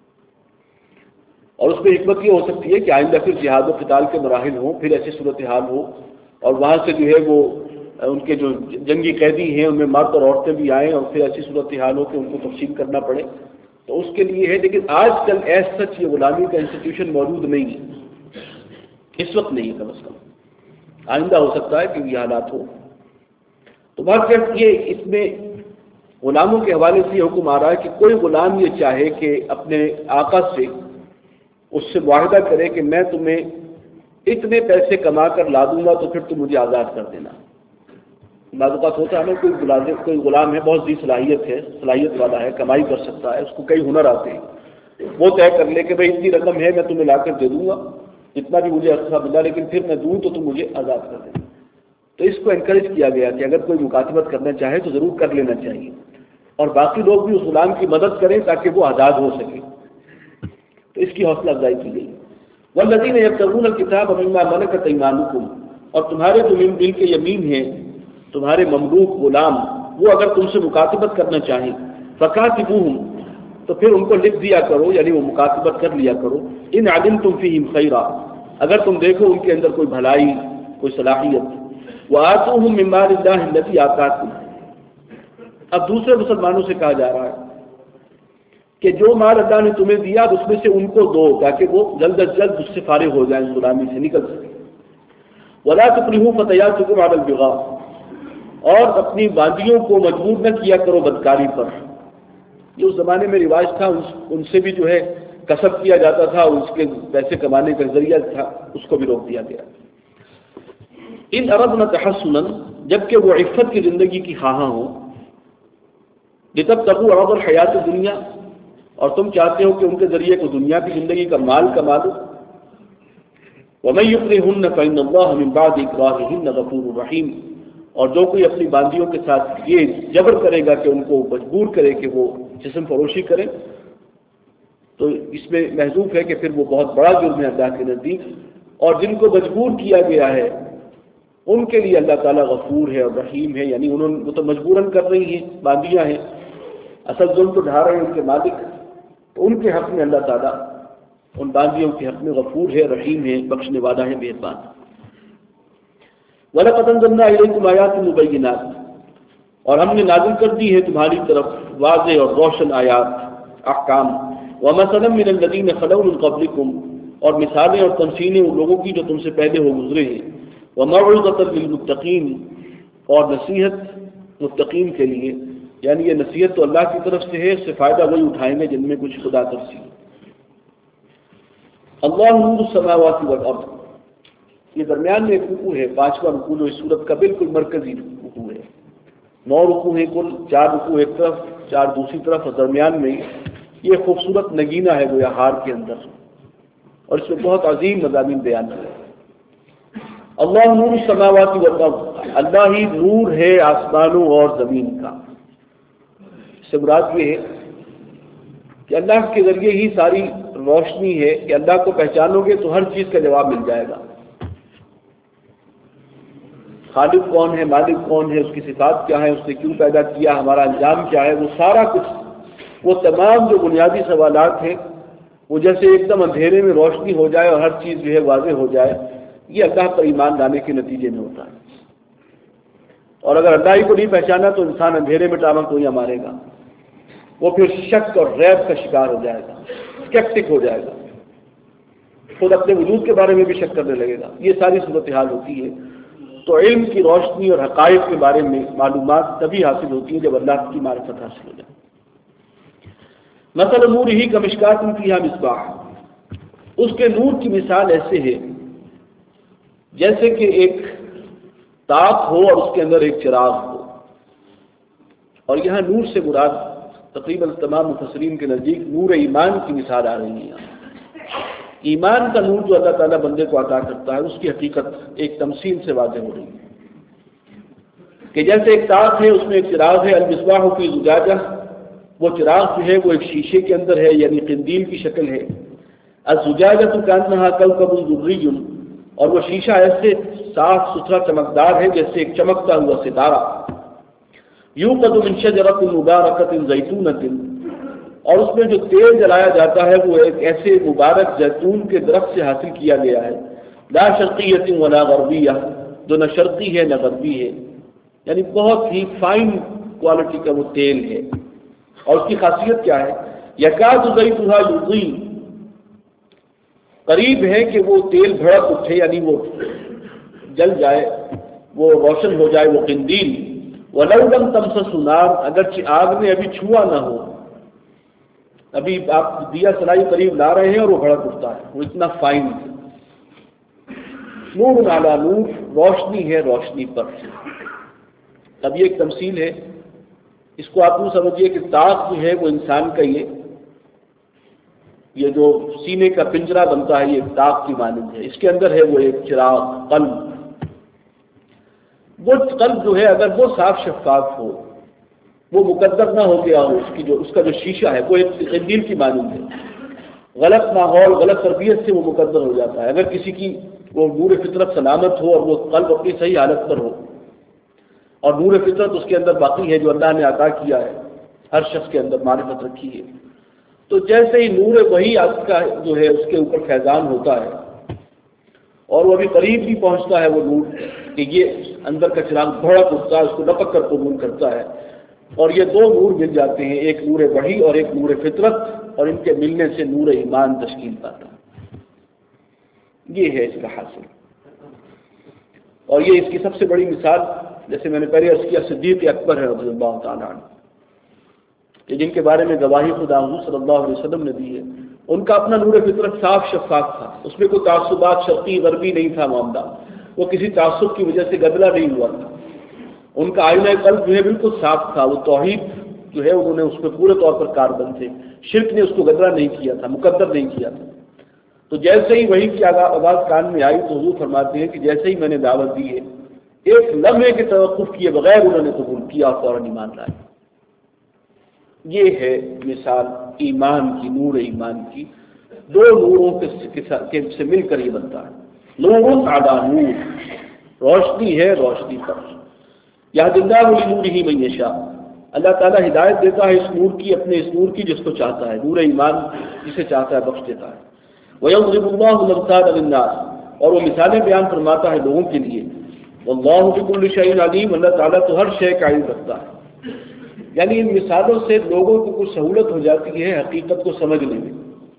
اور اس میں حکمت یہ ہو سکتی ہے کہ آئندہ پھر جہاد و قتال کے مراحل ہوں، پھر ایسی صورتحال ہو اور وہاں سے جو ہے وہ ان کے جو جنگی قیدی ہیں ان میں مرد اور عورتیں بھی آئیں اور پھر ایسی صورتحال ہو کہ ان کو تقسیم کرنا پڑے، تو اس کے لیے ہے. لیکن آج کل ایز سچ یہ غلامی کا انسٹیٹیوشن موجود نہیں ہے، اس وقت نہیں ہے، کم از کم. آئندہ ہو سکتا ہے کہ یہ حالات ہو. تو بات یہ اس میں غلاموں کے حوالے سے یہ حکم آ رہا ہے کہ کوئی غلام یہ چاہے کہ اپنے آقا سے اس سے معاہدہ کرے کہ میں تمہیں اتنے پیسے کما کر لا دوں گا تو پھر تم مجھے آزاد کر دینا. بعض اوقات ہوتا ہے نا کوئی غلام ہے، بہت سی صلاحیت والا ہے، کمائی کر سکتا ہے، اس کو کئی ہنر آتے ہیں، وہ طے کر لے کہ بھائی اتنی رقم ہے میں تمہیں لا کر دے دوں گا، جتنا بھی مجھے اچھا ملا، لیکن پھر میں دوں تو تم مجھے آزاد کر دینا. تو اس کو انکریج کیا گیا کہ اگر کوئی مکاتبت کرنا چاہے تو ضرور کر لینا چاہیے، اور باقی لوگ بھی اس غلام کی مدد کریں تاکہ وہ آزاد ہو سکے. تو اس کی حوصلہ افزائی کی گئی. والذین یبتغون الکتاب مما ملکت ایمانکم، اور تمہارے جو دل کے یمین ہیں، تمہارے مملوک غلام، وہ اگر تم سے مکاتبت کرنا چاہیں فکاتبوہم، تو پھر ان کو لکھ دیا کرو، یعنی وہ مکاتبت کر لیا کرو. ان علمتم فیہم خیرا، اگر تم دیکھو ان کے اندر کوئی بھلائی، کوئی صلاحیت. وآتوہم من مال اللہ الذی آتاکم، اب دوسرے مسلمانوں سے کہا جا رہا ہے کہ جو مال اللہ نے تمہیں دیا اس میں سے ان کو دو تاکہ وہ جلد از جلد اس سے فارغ ہو جائیں، غلامی سے نکل سکے. ولا تکرہوا فتیاتکم علی البغاء، اور اپنی باندیوں کو مجبور نہ کیا کرو بدکاری پر. یہ اس زمانے میں رواج تھا، ان سے بھی جو ہے کسب کیا جاتا تھا، اس کے پیسے کمانے کا ذریعہ تھا، اس کو بھی روک دیا گیا. ان اردنا تحسنا، جبکہ وہ عفت کی زندگی کی خواہاں ہوں. لتبتغوا عرض الحیات الدنیا، اور تم چاہتے ہو کہ ان کے ذریعے کو دنیا کی زندگی کا مال کما دو. ومن یکرہن فإن اللہ من بعد اکراہہن غفور رحیم، اور جو کوئی اپنی باندیوں کے ساتھ یہ جبر کرے گا کہ ان کو مجبور کرے کہ وہ جسم فروشی کریں، تو اس میں محذوف ہے کہ پھر وہ بہت بڑا جرم ہے اللہ کے نزدیک. اور جن کو مجبور کیا گیا ہے ان کے لیے اللہ تعالیٰ غفور ہے اور رحیم ہے، یعنی وہ تو مجبوراً کر رہی ہیں، باندیاں ہیں، اصل ظلم تو ڈھا رہے ہیں ان کے مالک، تو ان کے حق میں اللہ تعالیٰ ان باندیوں کے حق میں غفور ہے، رحیم ہے، بخشنے والا ہے، مہربان. وَلَقَدْ أَنزَلْنَا إِلَيْكُمْ آيَاتٍ مُبَيِّنَاتٍ، اور ہم نے نازل کر دی ہے تمہاری طرف واضح اور روشن آیات، احکام. وَمَثَلًا مِّنَ الَّذِينَ خَلَوْا مِن قَبْلِكُمْ، اور مثالیں اور تمثیلیں ان لوگوں کی جو تم سے پہلے ہو گزرے ہیں. وَمَوْعِظَةً لِّلْمُتَّقِينَ، اور نصیحت متقین کے لیے، یعنی یہ نصیحت تو اللہ کی طرف سے ہے، اس سے فائدہ وہی اٹھائیں گے جن میں کچھ خدا ترسی. اللہ نور السماوات والارض، یہ درمیان میں ایک رکوع ہے، 5واں رکوع جو اس سورت کا بالکل مرکزی رکوع ہے. 9 رکوع ہیں کل، 4 رکوع ایک طرف، 4 دوسری طرف، اور درمیان میں یہ خوبصورت نگینہ ہے گویا ہار کے اندر، اور اس میں بہت عظیم مضامین بیان ہے. اللہ نور السماوات والارض، اللہ ہی نور ہے آسمانوں اور زمین کا. اس سے مراد یہ ہے کہ اللہ کے ذریعے ہی ساری روشنی ہے، کہ اللہ کو پہچانو گے تو ہر چیز کا جواب مل جائے گا. خالق کون ہے، مالک کون ہے، اس کی صفات کیا ہے، اس نے کیوں پیدا کیا، ہمارا انجام کیا ہے، وہ سارا کچھ، وہ تمام جو بنیادی سوالات ہیں، وہ جیسے ایک دم اندھیرے میں روشنی ہو جائے اور ہر چیز جو ہے واضح ہو جائے، یہ اللہ پر ایمان لانے کے نتیجے میں ہوتا ہے. اور اگر اللہ ہی کو نہیں پہچانا تو انسان اندھیرے میں ٹامہ کوئیاں مارے گا، وہ پھر شک اور ریب کا شکار ہو جائے گا، اسکیپٹک ہو جائے گا، خود اپنے وجود کے بارے میں بھی شک کرنے لگے گا. یہ ساری صورتحال ہوتی ہے. تو علم کی روشنی اور حقائق کے بارے میں معلومات تبھی حاصل ہوتی ہے جب اللہ کی معرفت حاصل ہو جائے. مثل نورہ کمشکاۃ فیہا مصباح، اس کے نور کی مثال ایسے ہے جیسے کہ ایک تاپ ہو اور اس کے اندر ایک چراغ ہو. اور یہاں نور سے مراد تقریباً تمام مفسرین کے نزدیک نور ایمان کی مثال آ رہی ہے. ایمان کا نور جو اللہ تعالیٰ بندے کو عطا کرتا ہے، اس کی حقیقت ایک تمثیل سے واضح ہو رہی ہے کہ جیسے ایک تاپ ہے، اس میں ایک چراغ ہے. المصباح فی زجاجہ، وہ چراغ جو ہے وہ ایک شیشے کے اندر ہے، یعنی قندیل کی شکل ہے. الزجاجہ کأنہا کوکب درری، اور وہ شیشہ ایسے صاف ستھرا چمکدار ہے جیسے ایک چمکتا ہوا ستارہ. یوقد من شجرۃ مبارکۃ زیتونۃ، اور اس میں جو تیل جلایا جاتا ہے وہ ایک ایسے مبارک زیتون کے درخت سے حاصل کیا گیا ہے، لا شرقیۃ ولا غربیہ، جو نہ شرقی ہے نہ غربی ہے، یعنی بہت ہی فائن کوالٹی کا وہ تیل ہے۔ اور اس کی خاصیت کیا ہے؟ یکاد زیتها یضیء، قریب ہے کہ وہ تیل بھڑک اٹھے، یعنی وہ جل جائے، وہ روشن ہو جائے، وہ قندیل، ولو لم تمسس نار، اگرچہ آگ نے ابھی چھوا نہ ہو، ابھی آپ دیا سلائی قریب لا رہے ہیں اور وہ بھڑک اٹھتا ہے، وہ اتنا فائن ہے۔ نور علی نور، روشنی ہے روشنی پر۔ اب یہ ایک تمثیل ہے، اس کو آپ یوں سمجھیے کہ طاق جو ہے وہ انسان کا یہ جو سینے کا پنجرا بنتا ہے، یہ طاق کی مانند ہے، اس کے اندر ہے وہ ایک چراغ قلب۔ وہ قلب جو ہے اگر وہ صاف شفاف ہو، وہ مقدر نہ ہو گیا ہو، اس کا جو شیشہ ہے وہ ایک قندیل کی مانند ہے، غلط ماحول غلط تربیت سے وہ مقدر ہو جاتا ہے۔ اگر کسی کی وہ نور فطرت سلامت ہو اور وہ قلب اپنی صحیح حالت پر ہو، اور نور فطرت اس کے اندر باقی ہے جو اللہ نے عطا کیا ہے، ہر شخص کے اندر معرفت رکھی ہے، تو جیسے ہی نور وہی آپ کا جو ہے اس کے اوپر فیضان ہوتا ہے اور وہ ابھی قریب بھی پہنچتا ہے وہ نور کہ یہ اندر کا چراغ بھڑک اٹھتا ہے، اس کو لپک کر قبول کرتا ہے، اور یہ دو نور مل جاتے ہیں، ایک نور وحی اور ایک نور فطرت، اور ان کے ملنے سے نور ایمان تشکیل پاتا ہے۔ یہ ہے اس کا حاصل۔ اور یہ اس کی سب سے بڑی مثال، جیسے میں نے پہلے عرض کیا، صدیق اکبر ہے رضی اللہ تعالیٰ عنہ، کہ جن کے بارے میں گواہی خدا حضور صلی اللہ علیہ وسلم نے دی ہے۔ ان کا اپنا نور فطرت صاف شفاف تھا، اس میں کوئی تعصبات شرقی غربی نہیں تھا معاملہ، وہ کسی تعصب کی وجہ سے گدلا نہیں ہوا تھا۔ ان کا آئینہ قلب جو ہے بالکل صاف تھا، وہ توحید جو ہے انہوں نے اس میں پورے طور پر کاربند تھے، شرک نے اس کو گدلا نہیں کیا تھا، مقدر نہیں کیا تھا۔ تو جیسے ہی وحی کی آواز کان میں آئی تو حضور فرماتے ہیں کہ جیسے ہی میں نے دعوت دی ہے، ایک لمحے کے توقف کیے بغیر انہوں نے قبول کیا اور فوراً ایمان لائے۔ یہ ہے مثال ایمان کی، نور ایمان کی، دو نوروں سے مل کر یہ بنتا ہے۔ نور علی نور، روشنی ہے روشنی پر۔ یہدی اللہ لنورہ من یشاء، اللہ تعالیٰ ہدایت دیتا ہے اس نور کی جس کو چاہتا ہے، نور ایمان جسے چاہتا ہے بخش دیتا ہے۔ وَيَضْرِبُ اللَّهُ الْأَمْثَالَ لِلنَّاسِ، اور وہ مثالیں بیان فرماتا ہے لوگوں کے لیے۔ وَاللَّهُ بِكُلِّ شَيْءٍ عَلِيمٌ، اللہ تعالیٰ تو ہر شے کا علم رکھتا ہے۔ یعنی ان مثالوں سے لوگوں کو کچھ سہولت ہو جاتی ہے حقیقت کو سمجھنے میں،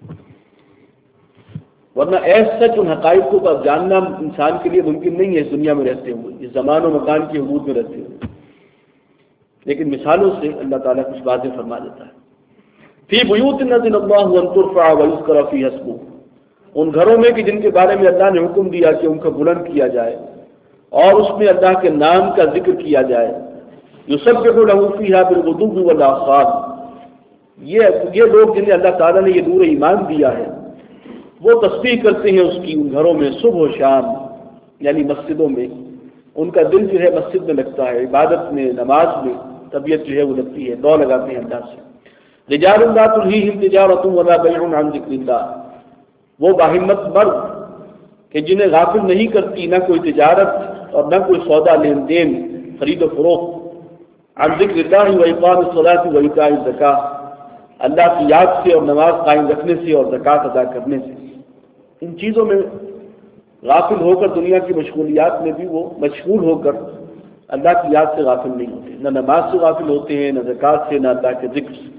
ورنہ ایسا ان حقائق کو جاننا انسان کے لیے ممکن نہیں ہے اس دنیا میں رہتے ہوئے، اس زمان و مکان کی حدود میں رہتے ہوئے، لیکن مثالوں سے اللہ تعالیٰ کچھ باتیں فرما دیتا ہے۔ فی بیوت اذن اللہ ان ترفع ویذکر فیہا اسمہ، ان گھروں میں کہ جن کے بارے میں اللہ نے حکم دیا کہ ان کو بلند کیا جائے اور اس میں اللہ کے نام کا ذکر کیا جائے۔ یسبح لہ فیہا بالغدو والآصال، یہ لوگ جنہیں اللہ تعالیٰ نے یہ نور ایمان دیا ہے وہ تسبیح کرتے ہیں اس کی ان گھروں میں صبح و شام، یعنی مسجدوں میں ان کا دل جو ہے مسجد میں لگتا ہے، عبادت میں، نماز میں طبیعت جو ہے وہ لگتی ہے، دوڑ لگاتے ہیں اللہ سے۔ رجال لا تلہیہم تجارۃ ولا بیع عن ذکر اللہ، وہ باہمت مرد کہ جنہیں غافل نہیں کرتی نہ کوئی تجارت اور نہ کوئی سودا لین دین، خرید و فروخت، عن ذکر اللہ واقام الصلاۃ وایتاء الزکاۃ، اللہ کی یاد سے اور نماز قائم رکھنے سے اور زکوٰۃ ادا کرنے سے۔ ان چیزوں میں غافل ہو کر دنیا کی مشغولیات میں بھی وہ مشغول ہو کر اللہ کی یاد سے غافل نہیں ہوتے، نہ نماز سے غافل ہوتے ہیں، نہ زکوٰۃ سے، نہ اللہ کے ذکر سے۔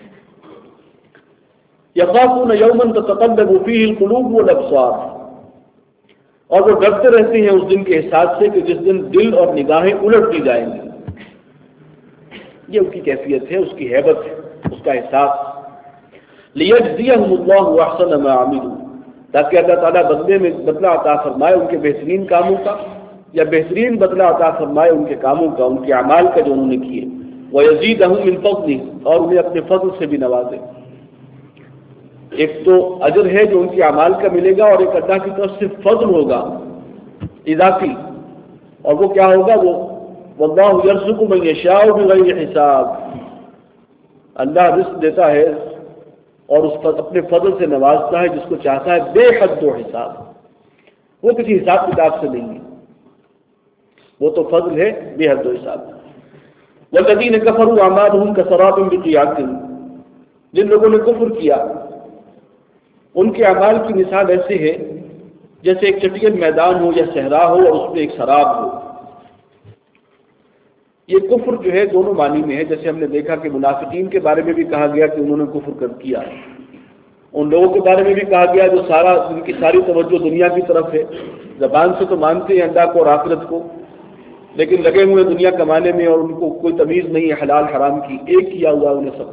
یخافون یوما تتقلب فیہ القلوب والابصار، اور وہ ڈرتے رہتے ہیں اس دن کے احساس سے کہ جس دن دل اور نگاہیں الٹ دی جائیں گی۔ یہ اس کی کیفیت ہے، اس کی ہیبت ہے، اس کا احساس۔ لیجزیہم اللہ احسن ما عملوا، تاکہ اللہ تعالیٰ بدلے میں بدلہ عطا فرمائے ان کے بہترین کاموں کا، یا بہترین بدلہ عطا فرمائے ان کے کاموں کا، ان کے اعمال کا جو انہوں نے کیے۔ ویزیدہم من فضلہ، اور انہیں اپنے فضل سے بھی نوازے۔ ایک تو اجر ہے جو ان کے اعمال کا ملے گا، اور ایک اللہ کی طرف سے فضل ہوگا اضافی، اور وہ کیا ہوگا؟ وہ واللہ یرزق من یشاء بغیر حساب، اللہ رزق دیتا ہے اور اس پر اپنے فضل سے نوازتا ہے جس کو چاہتا ہے، بے حد و حساب، وہ کسی حساب کتاب سے نہیں ہے، وہ تو فضل ہے بے حد و حساب۔ والذین کفروا اعمالهم کسراب بقیعۃ، جن لوگوں نے کفر کیا ان کے اعمال کی مثال ایسے ہے جیسے ایک چٹیل میدان ہو یا صحرا ہو اور اس میں ایک سراب ہو۔ یہ کفر جو ہے دونوں معنی میں ہے، جیسے ہم نے دیکھا کہ منافقین کے بارے میں بھی کہا گیا کہ انہوں نے کفر کر کیا، ان لوگوں کے بارے میں بھی کہا گیا جو ان کی ساری توجہ دنیا کی طرف ہے، زبان سے تو مانتے ہیں اللہ کو اور آخرت کو، لیکن لگے ہوئے دنیا کمانے میں اور ان کو کوئی تمیز نہیں ہے حلال حرام کی، ایک کیا ہوا انہیں سب،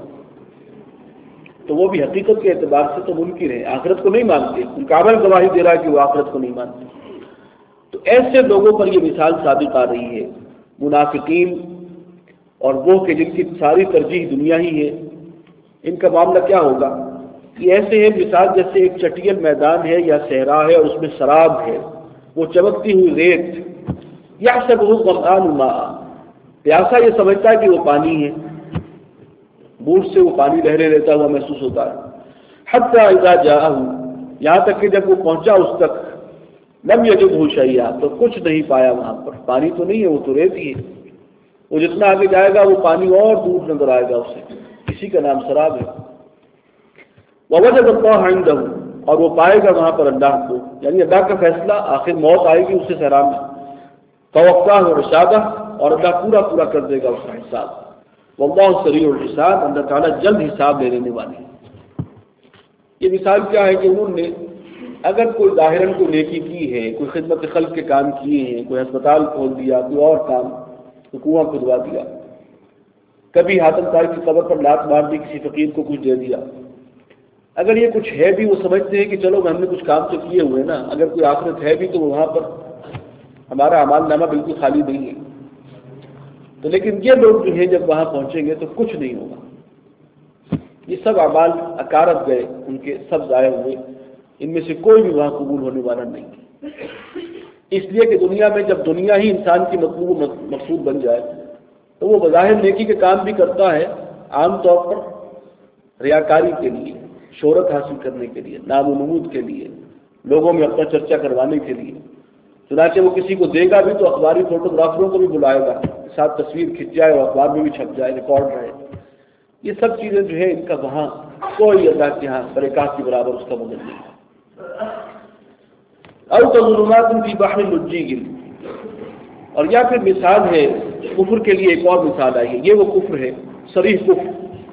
تو وہ بھی حقیقت کے اعتبار سے تو منکر ہے، آخرت کو نہیں مانتے، ان کا عمل گواہی دے رہا ہے کہ وہ آخرت کو نہیں مانتے۔ تو ایسے لوگوں پر یہ مثال صادق آ رہی ہے، منافقین اور وہ کہ جن کی ساری ترجیح دنیا ہی ہے، ان کا معاملہ کیا ہوگا؟ یہ ایسے ہے مثال جیسے ایک چٹیل میدان ہے یا صحرا ہے اور اس میں سراب ہے، وہ چمکتی ہوئی ریت، یحسبہ الظمآن ماء، پیاسا یہ سمجھتا ہے کہ وہ پانی ہے، بوجھ سے وہ پانی لہرے لیتا ہوا محسوس ہوتا ہے، حتی اذا جاءہ، یہاں تک کہ جب وہ پہنچا اس تک، لم یجدہ شیئا، تو کچھ نہیں پایا وہاں پر، پانی تو نہیں ہے، وہ تو ریت ہی ہے، وہ جتنا آگے جائے گا وہ پانی اور دور نظر آئے گا اسے، اسی کا نام سراب ہے۔ ووجد اللہ عندہ، اور وہ پائے گا وہاں پر اللہ کو، یعنی اللہ کا فیصلہ، آخر موت آئے گی اسے صحرا میں، توقع و رشادہ، اور اللہ پورا پورا کر دے گا اس کا حساب، واللہ سریع الحساب، اللہ تعالیٰ جلد حساب لے لینے والے ہیں۔ یہ مثال کیا ہے کہ انہوں نے اگر کوئی ظاہراً کوئی نیکی کی ہے، کوئی خدمت خلق کے کام کیے ہیں، کوئی ہسپتال کھول دیا، کوئی اور کام، کوئی کنواں کھدوا دیا، کبھی حاتم طائی کی قبر پر لات مار دی، کسی فقیر کو کچھ دے دیا، اگر یہ کچھ ہے بھی، وہ سمجھتے ہیں کہ چلو ہم نے کچھ کام تو کیے ہوئے نا، اگر کوئی آخرت ہے بھی تو وہاں پر ہمارا اعمال نامہ بالکل خالی نہیں ہے، تو لیکن یہ لوگ جو ہیں جب وہاں پہنچیں گے تو کچھ نہیں ہوگا، یہ سب اعمال اکارت گئے، ان کے سب ضائع ہوئے، ان میں سے کوئی بھی وہاں قبول ہونے والا نہیں ہے، اس لیے کہ دنیا میں جب دنیا ہی انسان کی مطلوب مقصود بن جائے تو وہ بظاہر نیکی کے کام بھی کرتا ہے، عام طور پر ریاکاری کے لیے، شہرت حاصل کرنے کے لیے، نام و نمود کے لیے، لوگوں میں اپنا چرچا کروانے کے لیے، چنانچہ وہ کسی کو دے گا بھی تو اخباری فوٹوگرافروں کو بھی بلائے گا، ساتھ تصویر کھنچ جائے اور اخبار میں بھی چھپ جائے، ریکارڈ رہے، یہ سب چیزیں جو ہے ان کا وہاں کوئی اللہ کے ہاں برکات کے برابر اس کا مدد نہیں ہے۔ او کظلمات فی بحر لجی، اور یا پھر مثال ہے کفر کے لیے، ایک اور مثال آئی ہے، یہ وہ کفر ہے صریح کفر،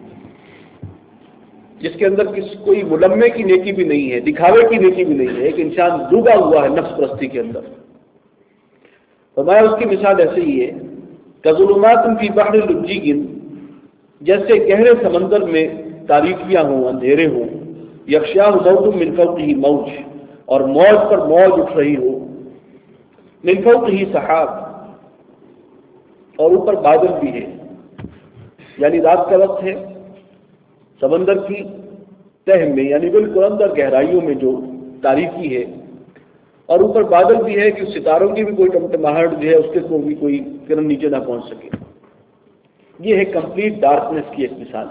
جس کے اندر کوئی ملمے کی نیکی بھی نہیں ہے، دکھاوے کی نیکی بھی نہیں ہے، ایک انسان ڈوبا ہوا ہے نفس پرستی کے اندر، فرمایا اس کی مثال ایسے ہی ہے، کظلمات فی بحر لجی، جیسے گہرے سمندر میں تاریکیاں ہوں، اندھیرے ہوں، یغشاہ موج من فوقہ موج، اور موج پر موج اٹھ رہی ہو، من فوقہ سحاب، اور اوپر بادل بھی ہے، یعنی رات کا وقت ہے، سمندر کی تہ میں یعنی بالکل اندر گہرائیوں میں جو تاریکی ہے، اور اوپر بادل بھی ہے کہ ستاروں کی بھی کوئی ٹمٹماہٹ جو ہے اس کے کو بھی کوئی کرن نیچے نہ پہنچ سکے، یہ ہے کمپلیٹ ڈارکنیس کی ایک مثال،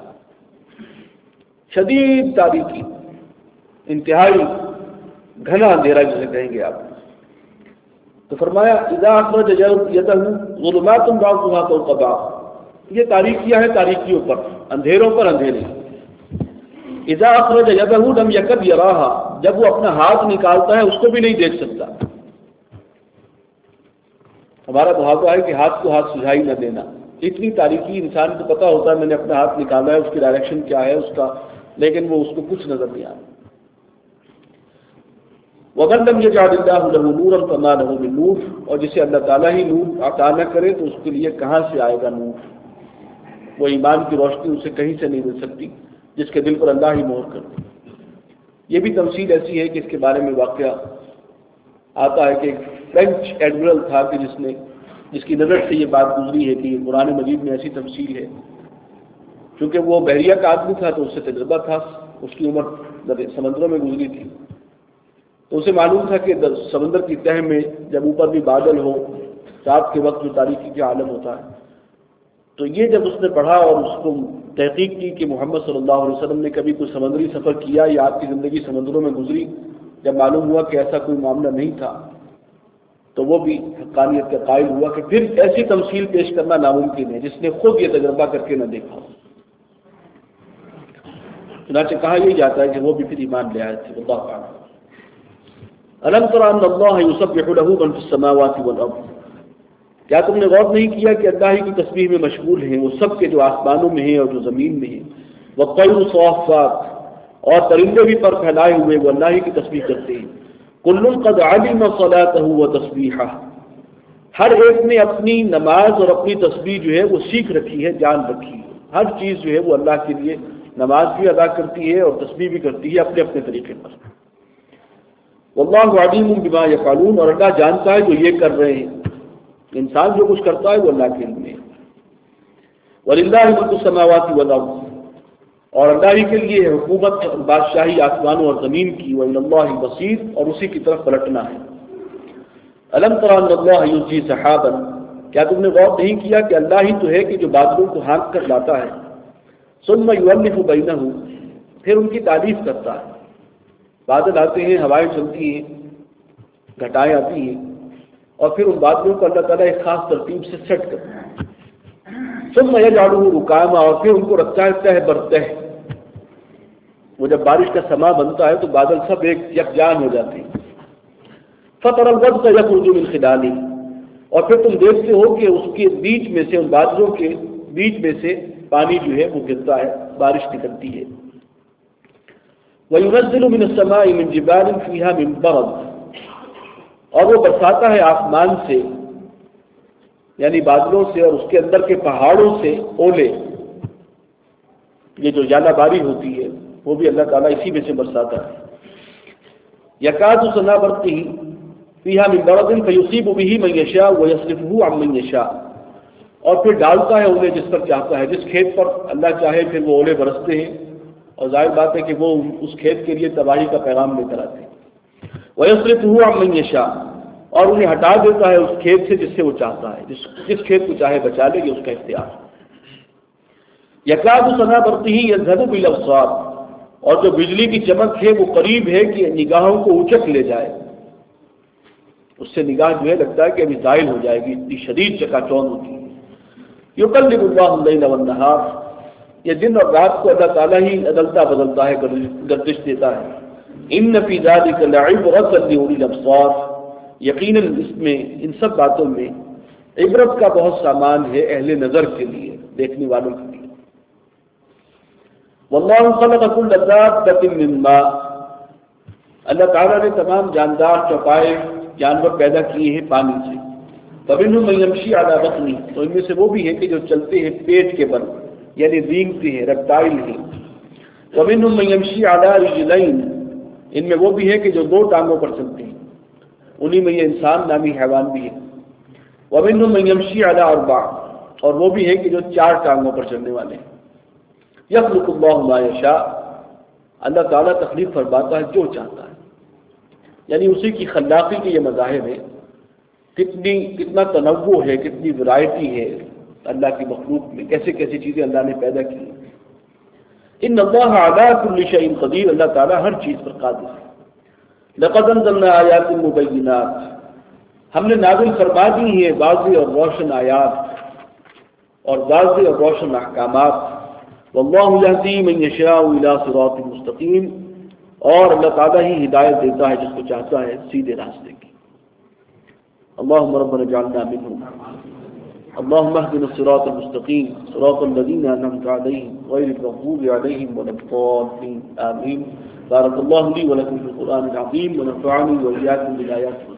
شدید تاریکی، انتہائی گھنا اندھیرا جسے کہیں گے آپ۔ تو فرمایا اذا اخرج یدہ ظلمات بعضها فوق بعض، یہ تاریکیاں ہیں تاریکیوں پر، اندھیروں پر اندھیرے، اذا اخرج یدہ لم یکد یراها، جب وہ اپنا ہاتھ نکالتا ہے اس کو بھی نہیں دیکھ سکتا، ہمارا محاورہ ہے کہ ہاتھ کو ہاتھ سجھائی نہ دینا، اتنی تاریکی، انسان کو پتا ہوتا ہے میں نے اپنا ہاتھ نکالا ہے، اس کی ڈائریکشن کیا ہے اس کا، لیکن وہ اس کو کچھ نظر نہیں آتا۔ وَمَن لَّمْ يَجْعَلِ اللَّهُ لَهُ نُورًا فَمَا لَهُ مِن نُور، اور جسے اللہ تعالیٰ ہی نور عطا نہ کرے تو اس کے لیے کہاں سے آئے گا نور، وہ ایمان کی روشنی اسے کہیں سے نہیں مل سکتی جس کے دل پر اللہ ہی مہر کر دے۔ یہ بھی تمثیل ایسی ہے کہ اس کے بارے میں واقعہ آتا ہے کہ ایک فرینچ ایڈمرل تھا کہ جس کی نظر سے یہ بات گزری ہے کہ یہ قرآن مجید میں ایسی تمثیل ہے، چونکہ وہ بحریہ کا آدمی تھا تو اس سے تجربہ تھا، اس کی عمر سمندروں میں گزری تھی، تو اسے معلوم تھا کہ سمندر کی تہ میں جب اوپر بھی بادل ہو، رات کے وقت جو تاریکی کا عالم ہوتا ہے، تو یہ جب اس نے پڑھا اور اس کو تحقیق کی کہ محمد صلی اللہ علیہ وسلم نے کبھی کوئی سمندری سفر کیا یا آپ کی زندگی سمندروں میں گزری، جب معلوم ہوا کہ ایسا کوئی معاملہ نہیں تھا، تو وہ بھی حقانیت کا قائل ہوا کہ پھر ایسی تمثیل پیش کرنا ناممکن ہے جس نے خود یہ تجربہ کر کے نہ دیکھا ہو۔ چنانچہ کہا یہی جاتا ہے کہ وہ بھی پھر ایمان لے آئے تھے۔ اللہ تعالیٰ الم تر ان اللہ یسبح له من فی السماوات والارض، کیا تم نے غور نہیں کیا کہ اللہ ہی کی تسبیح میں مشغول ہیں وہ سب کے جو آسمانوں میں ہیں اور جو زمین میں ہیں، والطیر صافات، اور پرندے بھی پر پھیلائے ہوئے وہ اللہ ہی کی تسبیح کرتے ہیں، کل قد علم صلاته وتسبیحہ، ہر ایک نے اپنی نماز اور اپنی تسبیح جو ہے وہ سیکھ رکھی ہے، جان رکھی ہے، ہر چیز جو ہے وہ اللہ کے لیے نماز بھی ادا کرتی ہے اور تسبیح بھی کرتی ہے اپنے اپنے طریقے پر۔ واللہ علیم بما یفعلون، اور اللہ جانتا ہے جو یہ کر رہے ہیں، انسان جو کچھ کرتا ہے وہ اللہ کے علم میں۔ وللہ ملک السماوات والارض، اور اللہ ہی کے لیے حکومت اور بادشاہی آسمانوں اور زمین کی، وإلی اللہ البصیر، اور اسی کی طرف پلٹنا ہے۔ الم تر ان اللہ یزجی سحابا، کیا تم نے غور نہیں کیا کہ اللہ ہی تو ہے کہ جو بادلوں کو ہانک کر لاتا ہے، ثم یؤلف بینہ، پھر ان کی تعریف کرتا ہے۔ بادل آتے ہیں، ہوائیں چلتی ہیں، گھٹائیں آتی ہیں، اور پھر ان بادلوں کو اللہ تعالیٰ ایک خاص ترتیب سے سیٹ کرتا ہے۔ ثم یجعلہ رکاما، اور پھر ان کو رکھتا ہے تہ بر تہ۔ وہ جب بارش کا سما بنتا ہے تو بادل سب ایک یکجان ہو جاتے ہیں۔ فَتَرَى الْوَدْقَ يَخْرُجُ مِنْ خِلَالِهِ، اور پھر تم دیکھتے ہو کہ اس کے بیچ میں سے، ان بادلوں کے بیچ میں سے پانی جو ہے وہ گرتا ہے، بارش نکلتی ہے۔ وَيُنَزِّلُ مِنَ السَّمَاءِ مِنْ جِبَالٍ فِيهَا مِنْ بَرَدٍ، اور وہ برساتا ہے آسمان سے، یعنی بادلوں سے اور اس کے اندر کے پہاڑوں سے اولے، یہ جو ژالہ باری ہوتی ہے وہ بھی اللہ تعالیٰ اسی میں سے برساتا ہے۔ یکاد سنا برقہ فیہا من برد فیصیب بہ من یشاء ویصرفہ عن من یشاء، اور پھر ڈالتا ہے اولے جس پر چاہتا ہے، جس کھیت پر اللہ چاہے پھر وہ اولے برستے ہیں، اور ظاہر بات ہے کہ وہ اس کھیت کے لیے تباہی کا پیغام لے کر آتے ہیں۔ ویصرفہ عن من یشاء، اور انہیں ہٹا دیتا ہے اس کھیت سے جس سے وہ چاہتا ہے، جس کھیت کو چاہے بچا لے، یہ اس کا اختیار ہے۔ یکاد سنا برقہ یذهب بالابصار، اور جو بجلی کی چمک ہے وہ قریب ہے کہ نگاہوں کو اچک لے جائے، اس سے نگاہ جو ہے لگتا ہے کہ ابھی زائل ہو جائے گی، اتنی شدید چکا چوند ہوتی ہے۔ یقلب اللہ اللیل والنہار، یہ دن اور رات کو اللہ تعالیٰ ہی عدلتا بدلتا ہے، گردش دیتا ہے۔ ان فی ذلک لعبرۃ لأولی الابصار، یقیناً اس میں، ان سب باتوں میں عبرت کا بہت سامان ہے اہل نظر کے لیے، دیکھنے والوں کے لیے۔ واللہ خلق کل دابۃ من ماء، اللہ تعالیٰ نے تمام جاندار چوپائے جانور پیدا کیے ہیں پانی سے۔ فمنہم من یمشی علی بطنہ، تو ان میں سے وہ بھی ہیں کہ جو چلتے ہیں پیٹ کے بل، یعنی رینگتے ہیں، ریپٹائل ہیں۔ ومنہم من یمشی علی رجلین، ان میں وہ بھی ہیں کہ جو دو ٹانگوں پر چلتے ہیں، انہی میں یہ انسان نامی حیوان بھی ہے۔ ومنہم من یمشی علی اربع، اور وہ بھی ہیں کہ جو چار ٹانگوں پر چلنے والے ہیں۔ یخلق اللہ ما یشاء، اللہ تعالیٰ تخلیق فرماتا ہے جو چاہتا ہے، یعنی اسی کی خلاقی کے یہ مظاہر ہے، کتنا تنوع ہے، کتنی ورائٹی ہے اللہ کی مخلوق میں، کیسے کیسی چیزیں اللہ نے پیدا کی۔ ان اللہ علی کل شیء قدیر، اللہ تعالیٰ ہر چیز پر قادر ہے۔ لقد انزلنا آیات مبینات، ہم نے نازل فرما دی ہیں واضح اور روشن آیات اور واضح اور روشن احکامات۔ واللہ یہدی من یشاء الی صراط مستقیم، اور اللہ تعالیٰ ہی ہدایت دیتا ہے جس کو چاہتا ہے سیدھے راستے کی۔ اللہم ربنا اجعلنا منہم، اللہم اہدنا الصراط المستقیم صراط الذین انعمت علیہم غیر المغضوب علیہم ولا الضالین آمین۔ بارک اللہ لی ولکم فی القرآن العظیم ونفعنی وإیاکم بالآیات